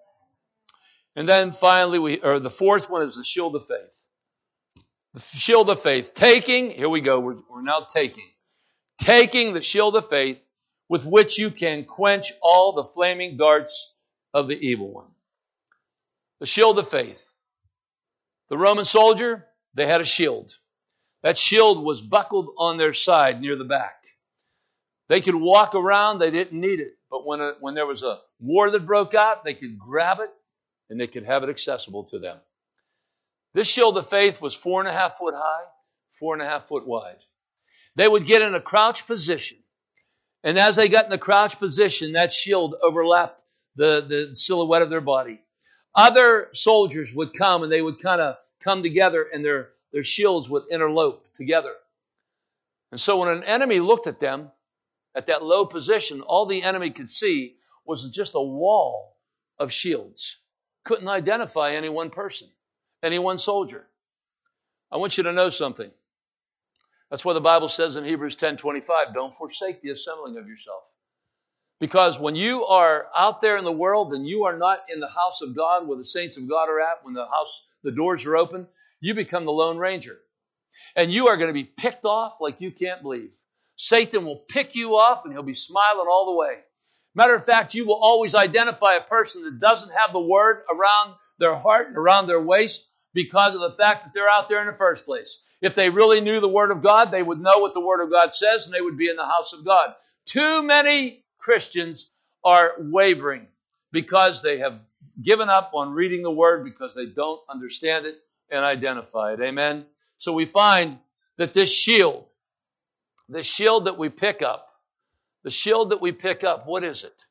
And then finally, we or the fourth one is the shield of faith. The shield of faith. Taking, here we go, we're, we're now taking. Taking the shield of faith with which you can quench all the flaming darts of the evil one. The shield of faith. The Roman soldier, they had a shield. That shield was buckled on their side near the back. They could walk around, they didn't need it. But when, a, when there was a war that broke out, they could grab it and they could have it accessible to them. This shield of faith was four and a half foot high, four and a half foot wide. They would get in a crouch position. And as they got in the crouch position, that shield overlapped the, the silhouette of their body. Other soldiers would come and they would kind of come together and their, their shields would interlope together. And so when an enemy looked at them at that low position, all the enemy could see was just a wall of shields. Couldn't identify any one person, any one soldier. I want you to know something. That's why the Bible says in Hebrews ten twenty-five, don't forsake the assembling of yourself. Because when you are out there in the world and you are not in the house of God where the saints of God are at, when the house, the doors are open, you become the Lone Ranger. And you are going to be picked off like you can't believe. Satan will pick you off and he'll be smiling all the way. Matter of fact, you will always identify a person that doesn't have the word around their heart and around their waist because of the fact that they're out there in the first place. If they really knew the word of God, they would know what the word of God says and they would be in the house of God. Too many Christians are wavering because they have given up on reading the word because they don't understand it and identify it. Amen? So we find that this shield, the shield that we pick up, the shield that we pick up, what is it?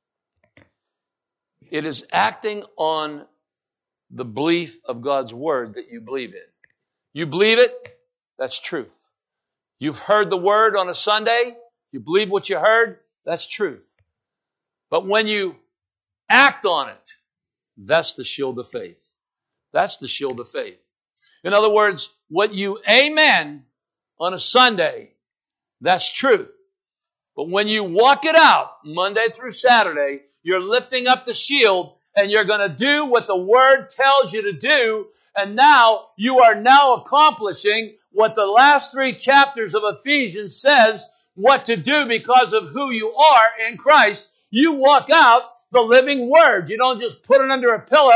It is acting on the belief of God's word that you believe in. You believe it, that's truth. You've heard the word on a Sunday, you believe what you heard, that's truth. But when you act on it, that's the shield of faith. That's the shield of faith. In other words, what you amen on a Sunday, that's truth. But when you walk it out Monday through Saturday, you're lifting up the shield and you're going to do what the word tells you to do. And now you are now accomplishing what the last three chapters of Ephesians says what to do because of who you are in Christ. You walk out the living word. You don't just put it under a pillow.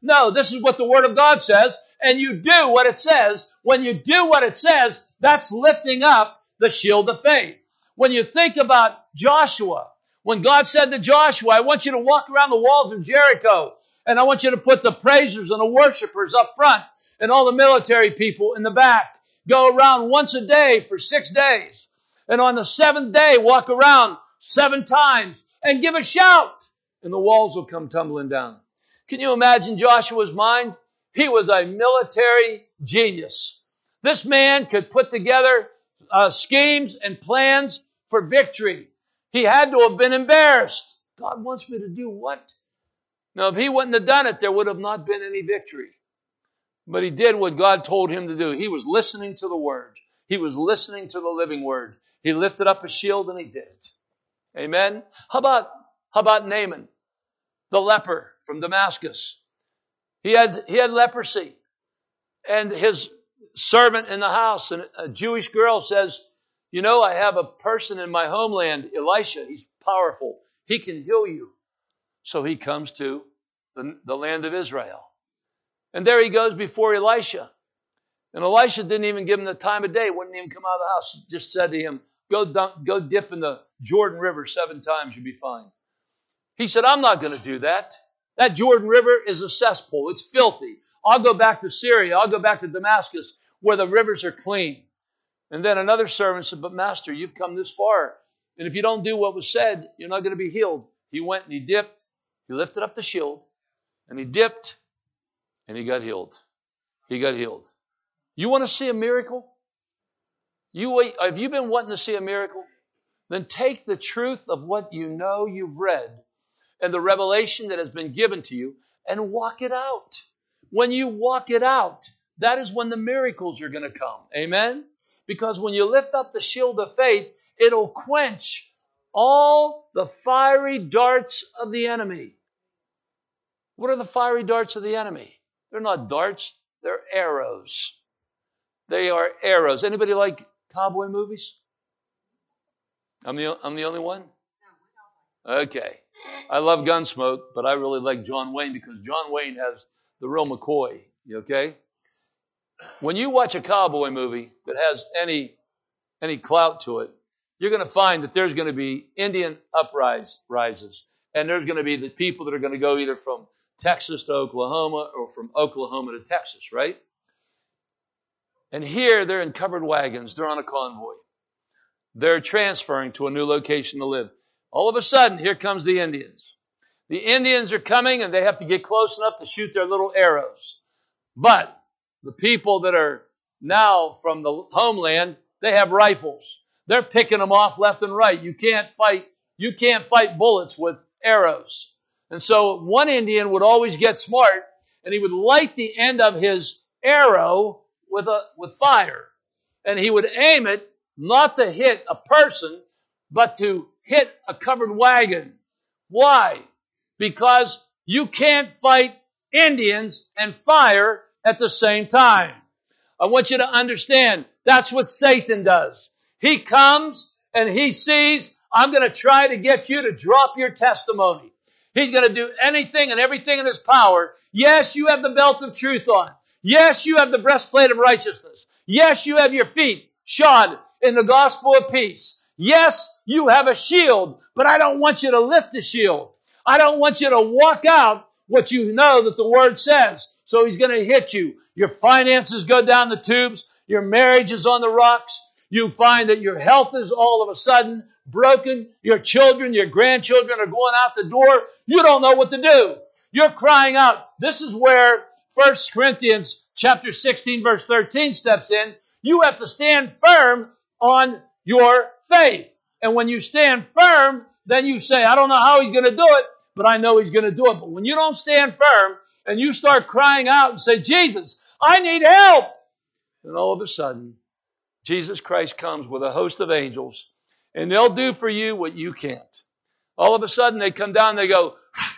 No, this is what the Word of God says, and you do what it says. When you do what it says, that's lifting up the shield of faith. When you think about Joshua, when God said to Joshua, I want you to walk around the walls of Jericho, and I want you to put the praisers and the worshipers up front, and all the military people in the back. Go around once a day for six days. And on the seventh day, walk around seven times and give a shout, and the walls will come tumbling down. Can you imagine Joshua's mind? He was a military genius. This man could put together uh, schemes and plans for victory. He had to have been embarrassed. God wants me to do what? Now, if he wouldn't have done it, there would have not been any victory. But he did what God told him to do. He was listening to the Word. He was listening to the living Word. He lifted up a shield and he did it. Amen? How about, how about Naaman, the leper from Damascus? He had, he had leprosy. And his servant in the house, and a Jewish girl says, you know, I have a person in my homeland, Elisha. He's powerful. He can heal you. So he comes to the, the land of Israel. And there he goes before Elisha. And Elisha didn't even give him the time of day, wouldn't even come out of the house. Just said to him, go, dunk, go dip in the Jordan River seven times, you'll be fine. He said, I'm not going to do that. That Jordan River is a cesspool. It's filthy. I'll go back to Syria. I'll go back to Damascus where the rivers are clean. And then another servant said, but master, you've come this far. And if you don't do what was said, you're not going to be healed. He went and he dipped. He lifted up the shield and he dipped and he got healed. He got healed. You want to see a miracle? You, have you been wanting to see a miracle? Then take the truth of what you know you've read and the revelation that has been given to you and walk it out. When you walk it out, that is when the miracles are going to come. Amen? Because when you lift up the shield of faith, it'll quench all the fiery darts of the enemy. What are the fiery darts of the enemy? They're not darts, they're arrows. They are arrows. Anybody like cowboy movies? I'm the, I'm the only one? Okay. I love Gunsmoke, but I really like John Wayne because John Wayne has the real McCoy. You okay? When you watch a cowboy movie that has any any clout to it, you're going to find that there's going to be Indian uprises, and there's going to be the people that are going to go either from Texas to Oklahoma or from Oklahoma to Texas, right? And here they're in covered wagons. They're on a convoy. They're transferring to a new location to live. All of a sudden, here comes the Indians. The Indians are coming, and they have to get close enough to shoot their little arrows. But the people that are now from the homeland, they have rifles. They're picking them off left and right. You can't fight, you can't fight bullets with arrows. And so one Indian would always get smart, and he would light the end of his arrow with a with fire. And he would aim it not to hit a person, but to hit a covered wagon. Why? Because you can't fight Indians and fire at the same time. I want you to understand, that's what Satan does. He comes and he sees, I'm going to try to get you to drop your testimony. He's going to do anything and everything in his power. Yes, you have the belt of truth on. Yes, you have the breastplate of righteousness. Yes, you have your feet shod in the gospel of peace. Yes, you have a shield, but I don't want you to lift the shield. I don't want you to walk out what you know that the Word says. So he's going to hit you. Your finances go down the tubes. Your marriage is on the rocks. You find that your health is all of a sudden broken. Your children, your grandchildren are going out the door. You don't know what to do. You're crying out. This is where First Corinthians chapter sixteen, verse thirteen steps in. You have to stand firm on your faith. And when you stand firm, then you say, I don't know how he's going to do it, but I know he's going to do it. But when you don't stand firm and you start crying out and say, Jesus, I need help. And all of a sudden, Jesus Christ comes with a host of angels, and they'll do for you what you can't. All of a sudden, they come down and they go,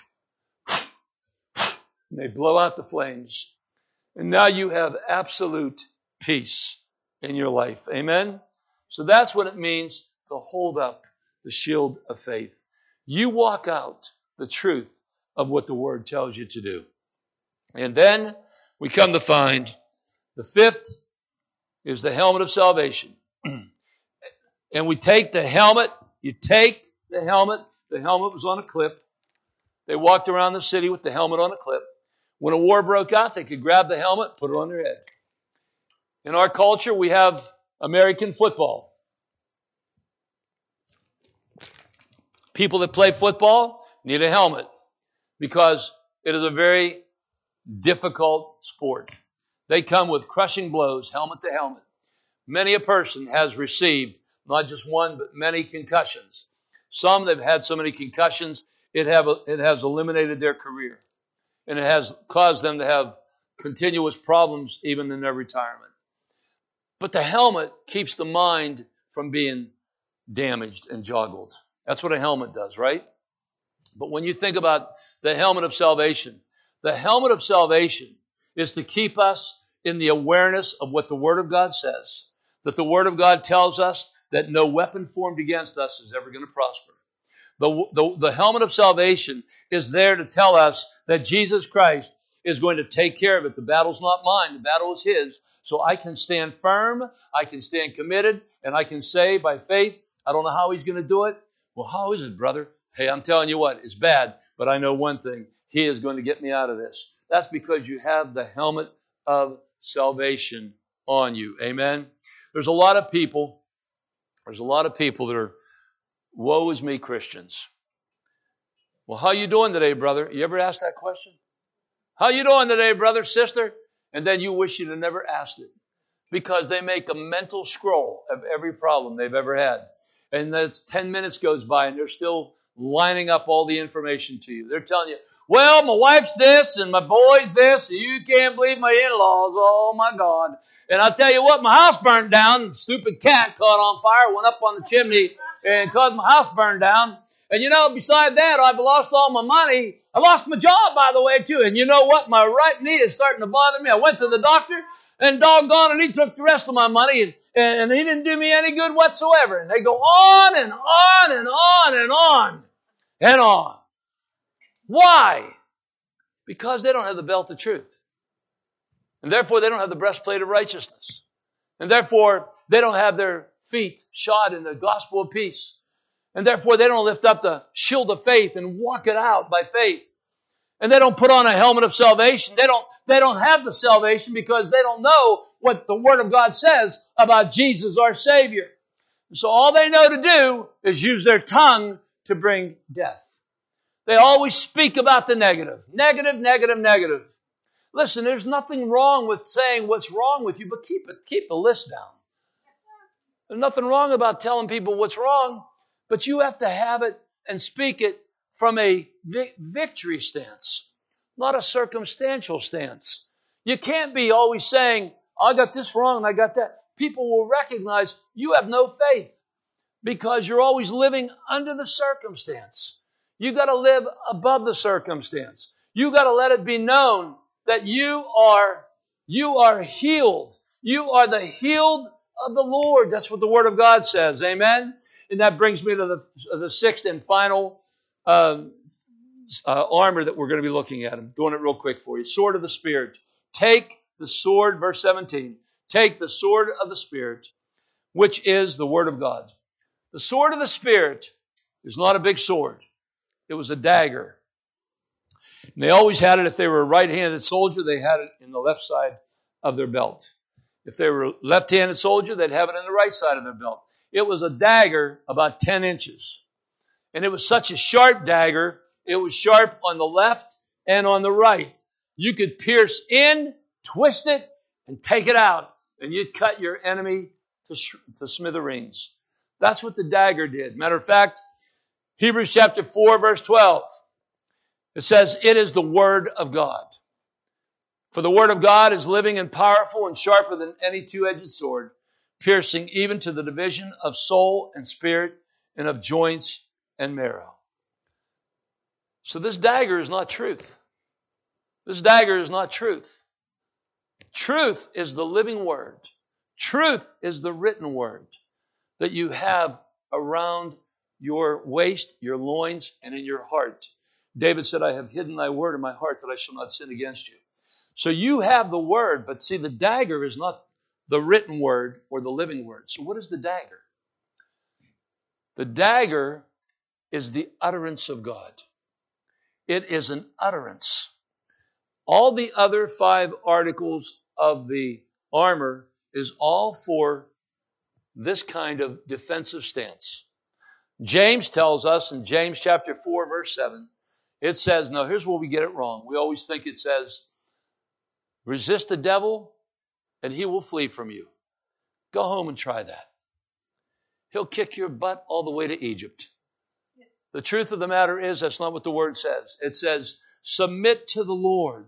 and they blow out the flames. And now you have absolute peace in your life. Amen? So that's what it means to hold up the shield of faith. You walk out the truth of what the Word tells you to do. And then we come to find the fifth is the helmet of salvation. And we take the helmet, you take the helmet, the helmet was on a clip. They walked around the city with the helmet on a clip. When a war broke out, they could grab the helmet, put it on their head. In our culture, we have American football. People that play football need a helmet because it is a very difficult sport. They come with crushing blows, helmet to helmet. Many a person has received not just one, but many concussions. Some that have had so many concussions, it, have, it has eliminated their career. And it has caused them to have continuous problems even in their retirement. But the helmet keeps the mind from being damaged and joggled. That's what a helmet does, right? But when you think about the helmet of salvation, the helmet of salvation is to keep us in the awareness of what the Word of God says. That the Word of God tells us that no weapon formed against us is ever going to prosper. The, the, the helmet of salvation is there to tell us that Jesus Christ is going to take care of it. The battle's not mine. The battle is His. So I can stand firm, I can stand committed, and I can say by faith, I don't know how He's going to do it. Well, how is it, brother? Hey, I'm telling you what, it's bad, but I know one thing. He is going to get me out of this. That's because you have the helmet of salvation on you. Amen? There's a lot of people, there's a lot of people that are woe is me Christians. Well, how you doing today, brother? You ever asked that question? How you doing today, brother, sister? And then you wish you'd have never asked it. Because they make a mental scroll of every problem they've ever had. And that's ten minutes goes by and they're still lining up all the information to you. They're telling you, well, my wife's this and my boy's this. And you can't believe my in-laws. Oh, my God. And I'll tell you what, my house burned down. Stupid cat caught on fire, went up on the chimney and caused my house burned down. And you know, beside that, I've lost all my money. I lost my job, by the way, too. And you know what? My right knee is starting to bother me. I went to the doctor and doggone, and he took the rest of my money and, and he didn't do me any good whatsoever. And they go on and on and on and on and on. Why? Because they don't have the belt of truth. And therefore, they don't have the breastplate of righteousness. And therefore, they don't have their feet shod in the gospel of peace. And therefore, they don't lift up the shield of faith and walk it out by faith. And they don't put on a helmet of salvation. They don't, they don't have the salvation because they don't know what the Word of God says about Jesus, our Savior. And so all they know to do is use their tongue to bring death. They always speak about the negative. Negative, negative, negative. Listen, there's nothing wrong with saying what's wrong with you, but keep it, keep the list down. There's nothing wrong about telling people what's wrong, but you have to have it and speak it from a vi- victory stance, not a circumstantial stance. You can't be always saying, I got this wrong and I got that. People will recognize you have no faith because you're always living under the circumstance. You got to live above the circumstance. You got to let it be known that you are, you are healed. You are the healed of the Lord. That's what the Word of God says. Amen? And that brings me to the, the sixth and final uh, uh, armor that we're going to be looking at. I'm doing it real quick for you. Sword of the Spirit. Take the sword, verse seventeen. Take the sword of the Spirit, which is the Word of God. The sword of the Spirit is not a big sword. It was a dagger. And they always had it, if they were a right-handed soldier, they had it in the left side of their belt. If they were a left-handed soldier, they'd have it in the right side of their belt. It was a dagger about ten inches. And it was such a sharp dagger, it was sharp on the left and on the right. You could pierce in, twist it, and take it out. And you'd cut your enemy to, sh- to smithereens. That's what the dagger did. Matter of fact, Hebrews chapter four, verse twelve. It says, it is the Word of God. For the Word of God is living and powerful and sharper than any two-edged sword, piercing even to the division of soul and spirit and of joints and marrow. So this dagger is not truth. This dagger is not truth. Truth is the living Word. Truth is the written Word that you have around your waist, your loins, and in your heart. David said, I have hidden thy word in my heart that I shall not sin against you. So you have the word, but see, the dagger is not the written word or the living word. So what is the dagger? The dagger is the utterance of God. It is an utterance. All the other five articles of the armor is all for this kind of defensive stance. James tells us in James chapter four, verse seven, it says, now here's where we get it wrong. We always think it says, resist the devil and he will flee from you. Go home and try that. He'll kick your butt all the way to Egypt. The truth of the matter is that's not what the word says. It says, submit to the Lord.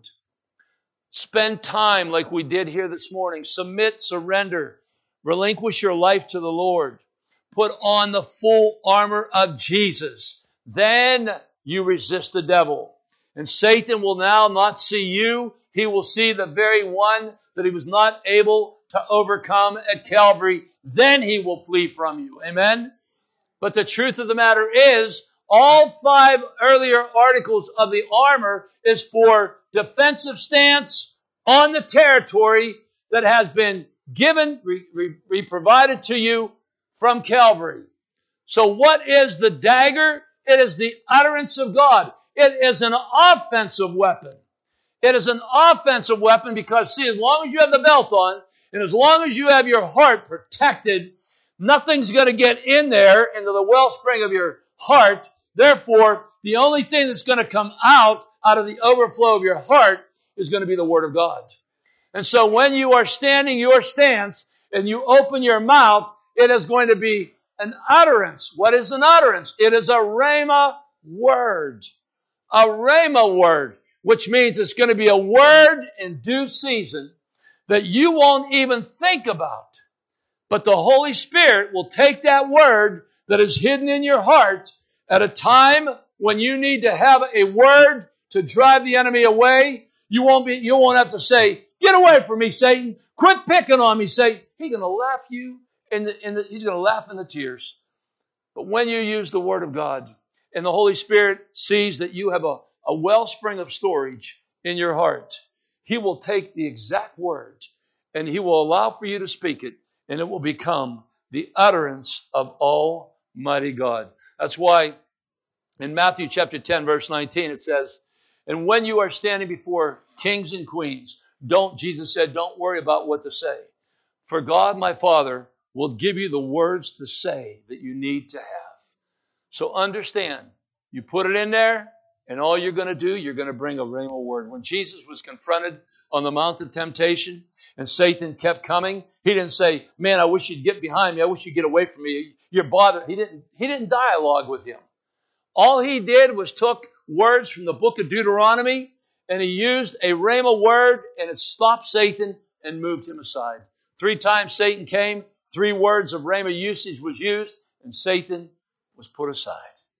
Spend time like we did here this morning. Submit, surrender. Relinquish your life to the Lord. Put on the full armor of Jesus. Then you resist the devil. And Satan will now not see you. He will see the very one that he was not able to overcome at Calvary. Then he will flee from you. Amen? But the truth of the matter is, all five earlier articles of the armor is for defensive stance on the territory that has been given, re, re, re provided to you from Calvary. So what is the dagger? It is the utterance of God. It is an offensive weapon. It is an offensive weapon because, see, as long as you have the belt on and as long as you have your heart protected, nothing's going to get in there into the wellspring of your heart. Therefore, the only thing that's going to come out out of the overflow of your heart is going to be the Word of God. And so when you are standing your stance and you open your mouth, it is going to be an utterance. What is an utterance? It is a rhema word. A rhema word, which means it's going to be a word in due season that you won't even think about. But the Holy Spirit will take that word that is hidden in your heart at a time when you need to have a word to drive the enemy away. You won't be, you won't have to say, get away from me, Satan. Quit picking on me, Satan. He's going to laugh you in the, in the, he's going to laugh in the tears. But when you use the word of God and the Holy Spirit sees that you have a, a wellspring of storage in your heart, he will take the exact word and he will allow for you to speak it, and it will become the utterance of Almighty God. That's why in Matthew chapter ten, verse nineteen, it says, and when you are standing before kings and queens, don't, Jesus said, don't worry about what to say. For God, my Father, will give you the words to say that you need to have. So understand, you put it in there, and all you're going to do, you're going to bring a rhema word. When Jesus was confronted on the Mount of Temptation, and Satan kept coming, he didn't say, man, I wish you'd get behind me. I wish you'd get away from me. You're bothered. He didn't, he didn't dialogue with him. All he did was took words from the book of Deuteronomy, and he used a rhema word, and it stopped Satan and moved him aside. Three times Satan came, three words of rhema usage was used, and Satan was put aside.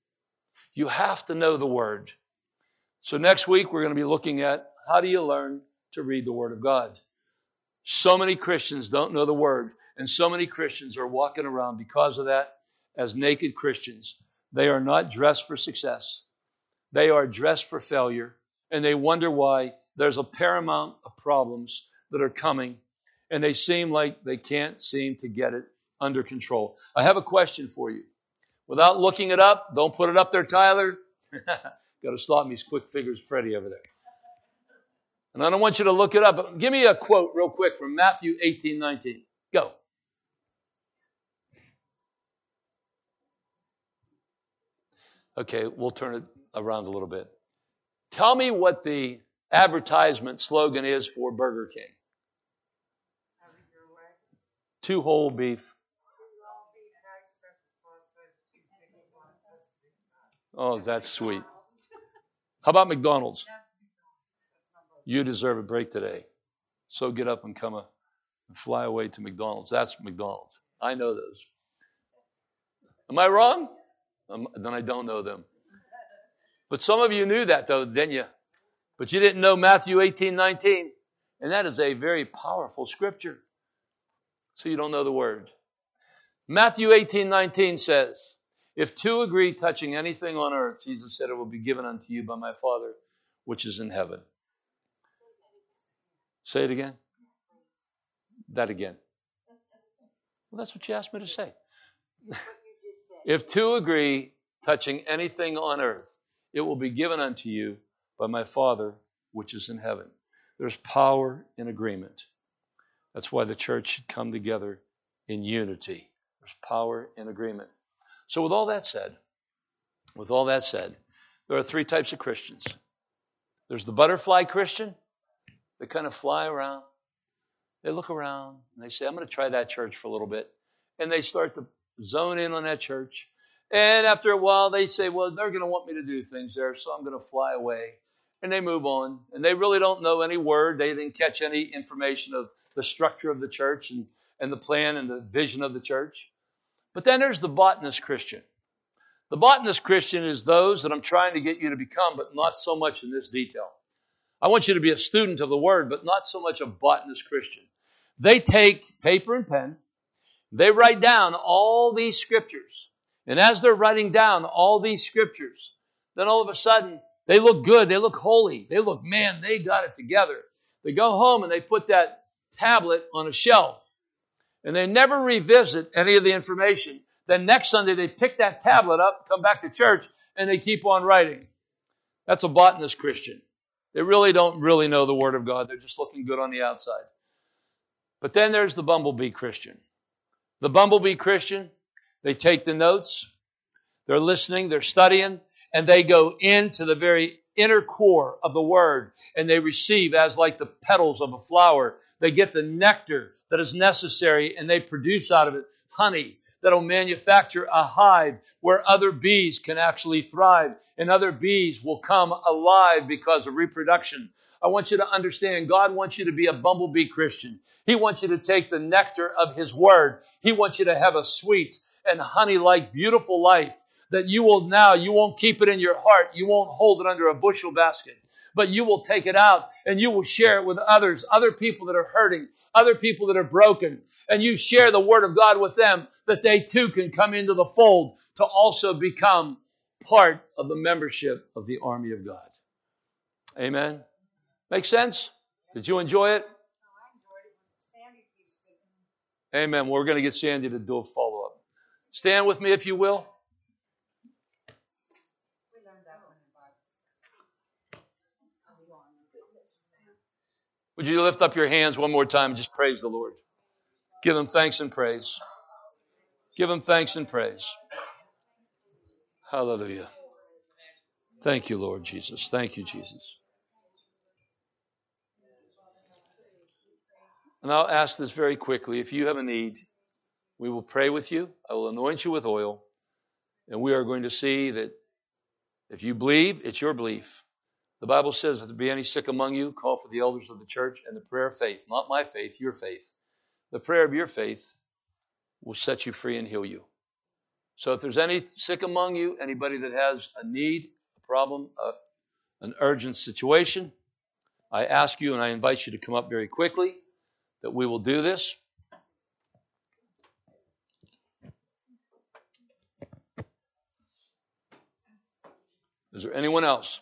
You have to know the word. So next week we're going to be looking at how do you learn to read the Word of God. So many Christians don't know the Word, and so many Christians are walking around because of that as naked Christians. They are not dressed for success. They are dressed for failure, and they wonder why there's a paramount of problems that are coming, and they seem like they can't seem to get it under control. I have a question for you. Without looking it up, don't put it up there, Tyler. Got to stop me, these quick figures, Freddie over there. And I don't want you to look it up, but give me a quote real quick from Matthew eighteen nineteen. Go. Okay, we'll turn it around a little bit. Tell me what the advertisement slogan is for Burger King. Two whole beef. Oh, that's sweet. How about McDonald's? You deserve a break today. So get up and come a, and fly away to McDonald's. That's McDonald's. I know those. Am I wrong? Um, then I don't know them. But some of you knew that, though, didn't you? But you didn't know Matthew eighteen nineteen. And that is a very powerful scripture. So you don't know the word. Matthew eighteen nineteen says, if two agree touching anything on earth, Jesus said, it will be given unto you by my Father, which is in heaven. Say it again. That again. Well, that's what you asked me to say. If two agree touching anything on earth, it will be given unto you by my Father which is in heaven. There's power in agreement. That's why the church should come together in unity. There's power in agreement. So with all that said, with all that said, there are three types of Christians. There's the butterfly Christian. They kind of fly around. They look around and they say, I'm going to try that church for a little bit. And they start to zone in on that church. And after a while, they say, well, they're going to want me to do things there, so I'm going to fly away. And they move on. And they really don't know any word. They didn't catch any information of the structure of the church and, and the plan and the vision of the church. But then there's the botanist Christian. The botanist Christian is those that I'm trying to get you to become, but not so much in this detail. I want you to be a student of the word, but not so much a botanist Christian. They take paper and pen. They write down all these scriptures. And as they're writing down all these scriptures, then all of a sudden, they look good. They look holy. They look, man, they got it together. They go home and they put that tablet on a shelf. And they never revisit any of the information. Then next Sunday, they pick that tablet up, come back to church, and they keep on writing. That's a botanist Christian. They really don't really know the Word of God. They're just looking good on the outside. But then there's the bumblebee Christian. The bumblebee Christian, they take the notes, they're listening, they're studying, and they go into the very inner core of the Word, and they receive as like the petals of a flower. They get the nectar that is necessary, and they produce out of it honey that will manufacture a hive where other bees can actually thrive, and other bees will come alive because of reproduction. I want you to understand, God wants you to be a bumblebee Christian. He wants you to take the nectar of His Word. He wants you to have a sweet and honey-like beautiful life that you will now, you won't keep it in your heart. You won't hold it under a bushel basket, but you will take it out and you will share it with others, other people that are hurting, other people that are broken, and you share the Word of God with them that they too can come into the fold to also become part of the membership of the army of God. Amen. Make sense? Did you enjoy it? Amen. We're going to get Sandy to do a follow-up. Stand with me if you will. Would you lift up your hands one more time and just praise the Lord? Give Him thanks and praise. Give Him thanks and praise. Hallelujah. Thank you, Lord Jesus. Thank you, Jesus. And I'll ask this very quickly. If you have a need, we will pray with you. I will anoint you with oil. And we are going to see that if you believe, it's your belief. The Bible says, if there be any sick among you, call for the elders of the church and the prayer of faith. Not my faith, your faith. The prayer of your faith will set you free and heal you. So if there's any sick among you, anybody that has a need, a problem, a, an urgent situation, I ask you and I invite you to come up very quickly, that we will do this. Is there anyone else?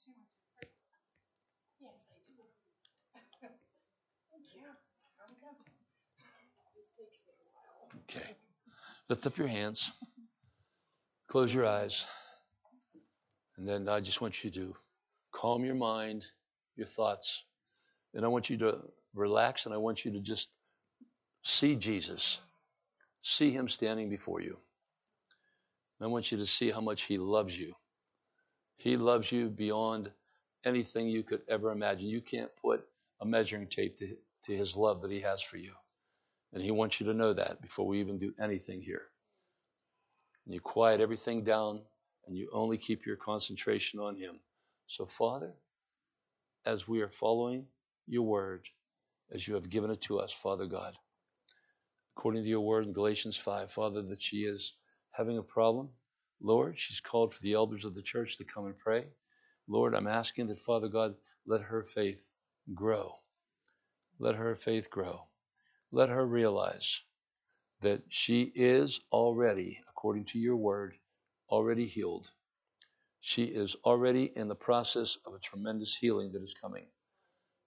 Okay. Lift up your hands. Close your eyes. And then I just want you to calm your mind, your thoughts. And I want you to relax, and I want you to just see Jesus. See Him standing before you. And I want you to see how much He loves you. He loves you beyond anything you could ever imagine. You can't put a measuring tape to, to His love that He has for you. And He wants you to know that before we even do anything here. And you quiet everything down, and you only keep your concentration on Him. So, Father, as we are following your word, as you have given it to us, Father God, according to your word in Galatians five, Father, that she is having a problem. Lord, she's called for the elders of the church to come and pray. Lord, I'm asking that, Father God, let her faith grow. Let her faith grow. Let her realize that she is already, according to your word, already healed. She is already in the process of a tremendous healing that is coming.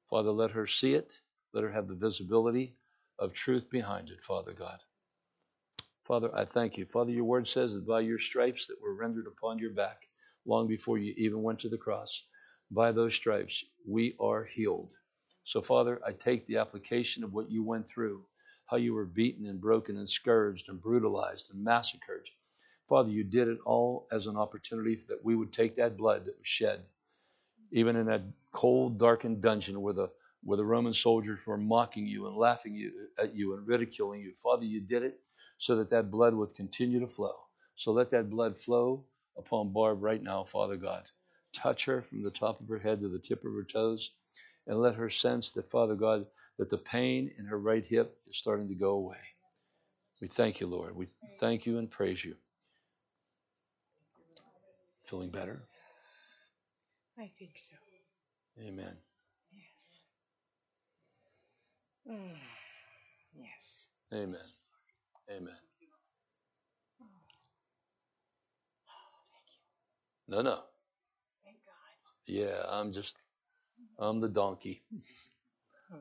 Father, let her see it. Let her have the visibility of truth behind it, Father God. Father, I thank you. Father, your word says that by your stripes that were rendered upon your back long before you even went to the cross, by those stripes we are healed. So, Father, I take the application of what you went through, how you were beaten and broken and scourged and brutalized and massacred. Father, you did it all as an opportunity that we would take that blood that was shed, even in that cold, darkened dungeon where the where the Roman soldiers were mocking you and laughing you, at you and ridiculing you. Father, you did it so that that blood would continue to flow. So let that blood flow upon Barb right now, Father God. Touch her from the top of her head to the tip of her toes, and let her sense that, Father God, that the pain in her right hip is starting to go away. We thank you, Lord. We thank you and praise you. Feeling better? I think so. Amen. Yes. Mm. Yes. Amen. Amen. Oh, No, no. thank God. Yeah, I'm just, I'm the donkey. Hmm.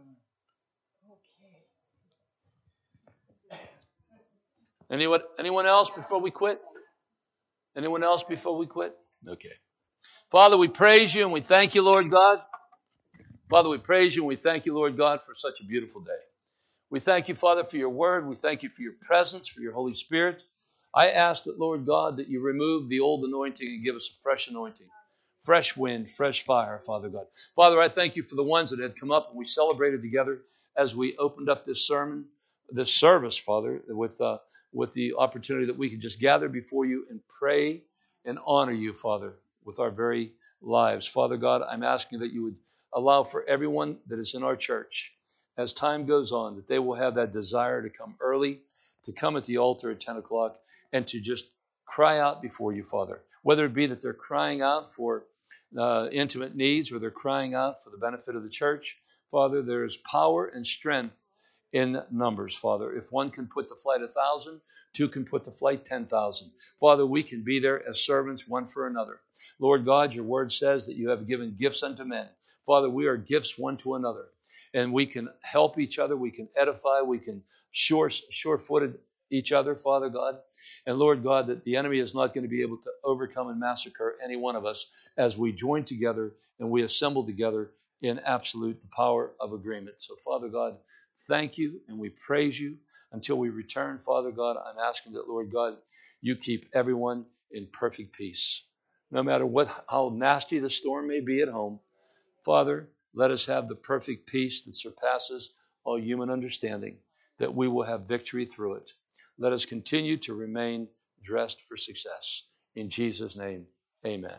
Okay. Anyone, anyone else before we quit? Anyone else before we quit? Okay. Father, we praise you and we thank you, Lord God. Father, we praise you and we thank you, Lord God, for such a beautiful day. We thank you, Father, for your word. We thank you for your presence, for your Holy Spirit. I ask that, Lord God, that you remove the old anointing and give us a fresh anointing, fresh wind, fresh fire, Father God. Father, I thank you for the ones that had come up and we celebrated together as we opened up this sermon, this service, Father, with uh, with the opportunity that we could just gather before you and pray and honor you, Father, with our very lives. Father God, I'm asking that you would allow for everyone that is in our church, as time goes on, that they will have that desire to come early, to come at the altar at ten o'clock, and to just cry out before you, Father. Whether it be that they're crying out for uh, intimate needs or they're crying out for the benefit of the church, Father, there is power and strength in numbers, Father. If one can put to flight a thousand, two can put to flight ten thousand. Father, we can be there as servants one for another. Lord God, your word says that you have given gifts unto men. Father, we are gifts one to another, and we can help each other. We can edify. We can sure, sure-footed each other, Father God. And Lord God, that the enemy is not going to be able to overcome and massacre any one of us as we join together and we assemble together in absolute the power of agreement. So, Father God, thank you and we praise you until we return. Father God, I'm asking that, Lord God, you keep everyone in perfect peace. No matter what, how nasty the storm may be at home, Father, let us have the perfect peace that surpasses all human understanding, that we will have victory through it. Let us continue to remain dressed for success. In Jesus' name, amen.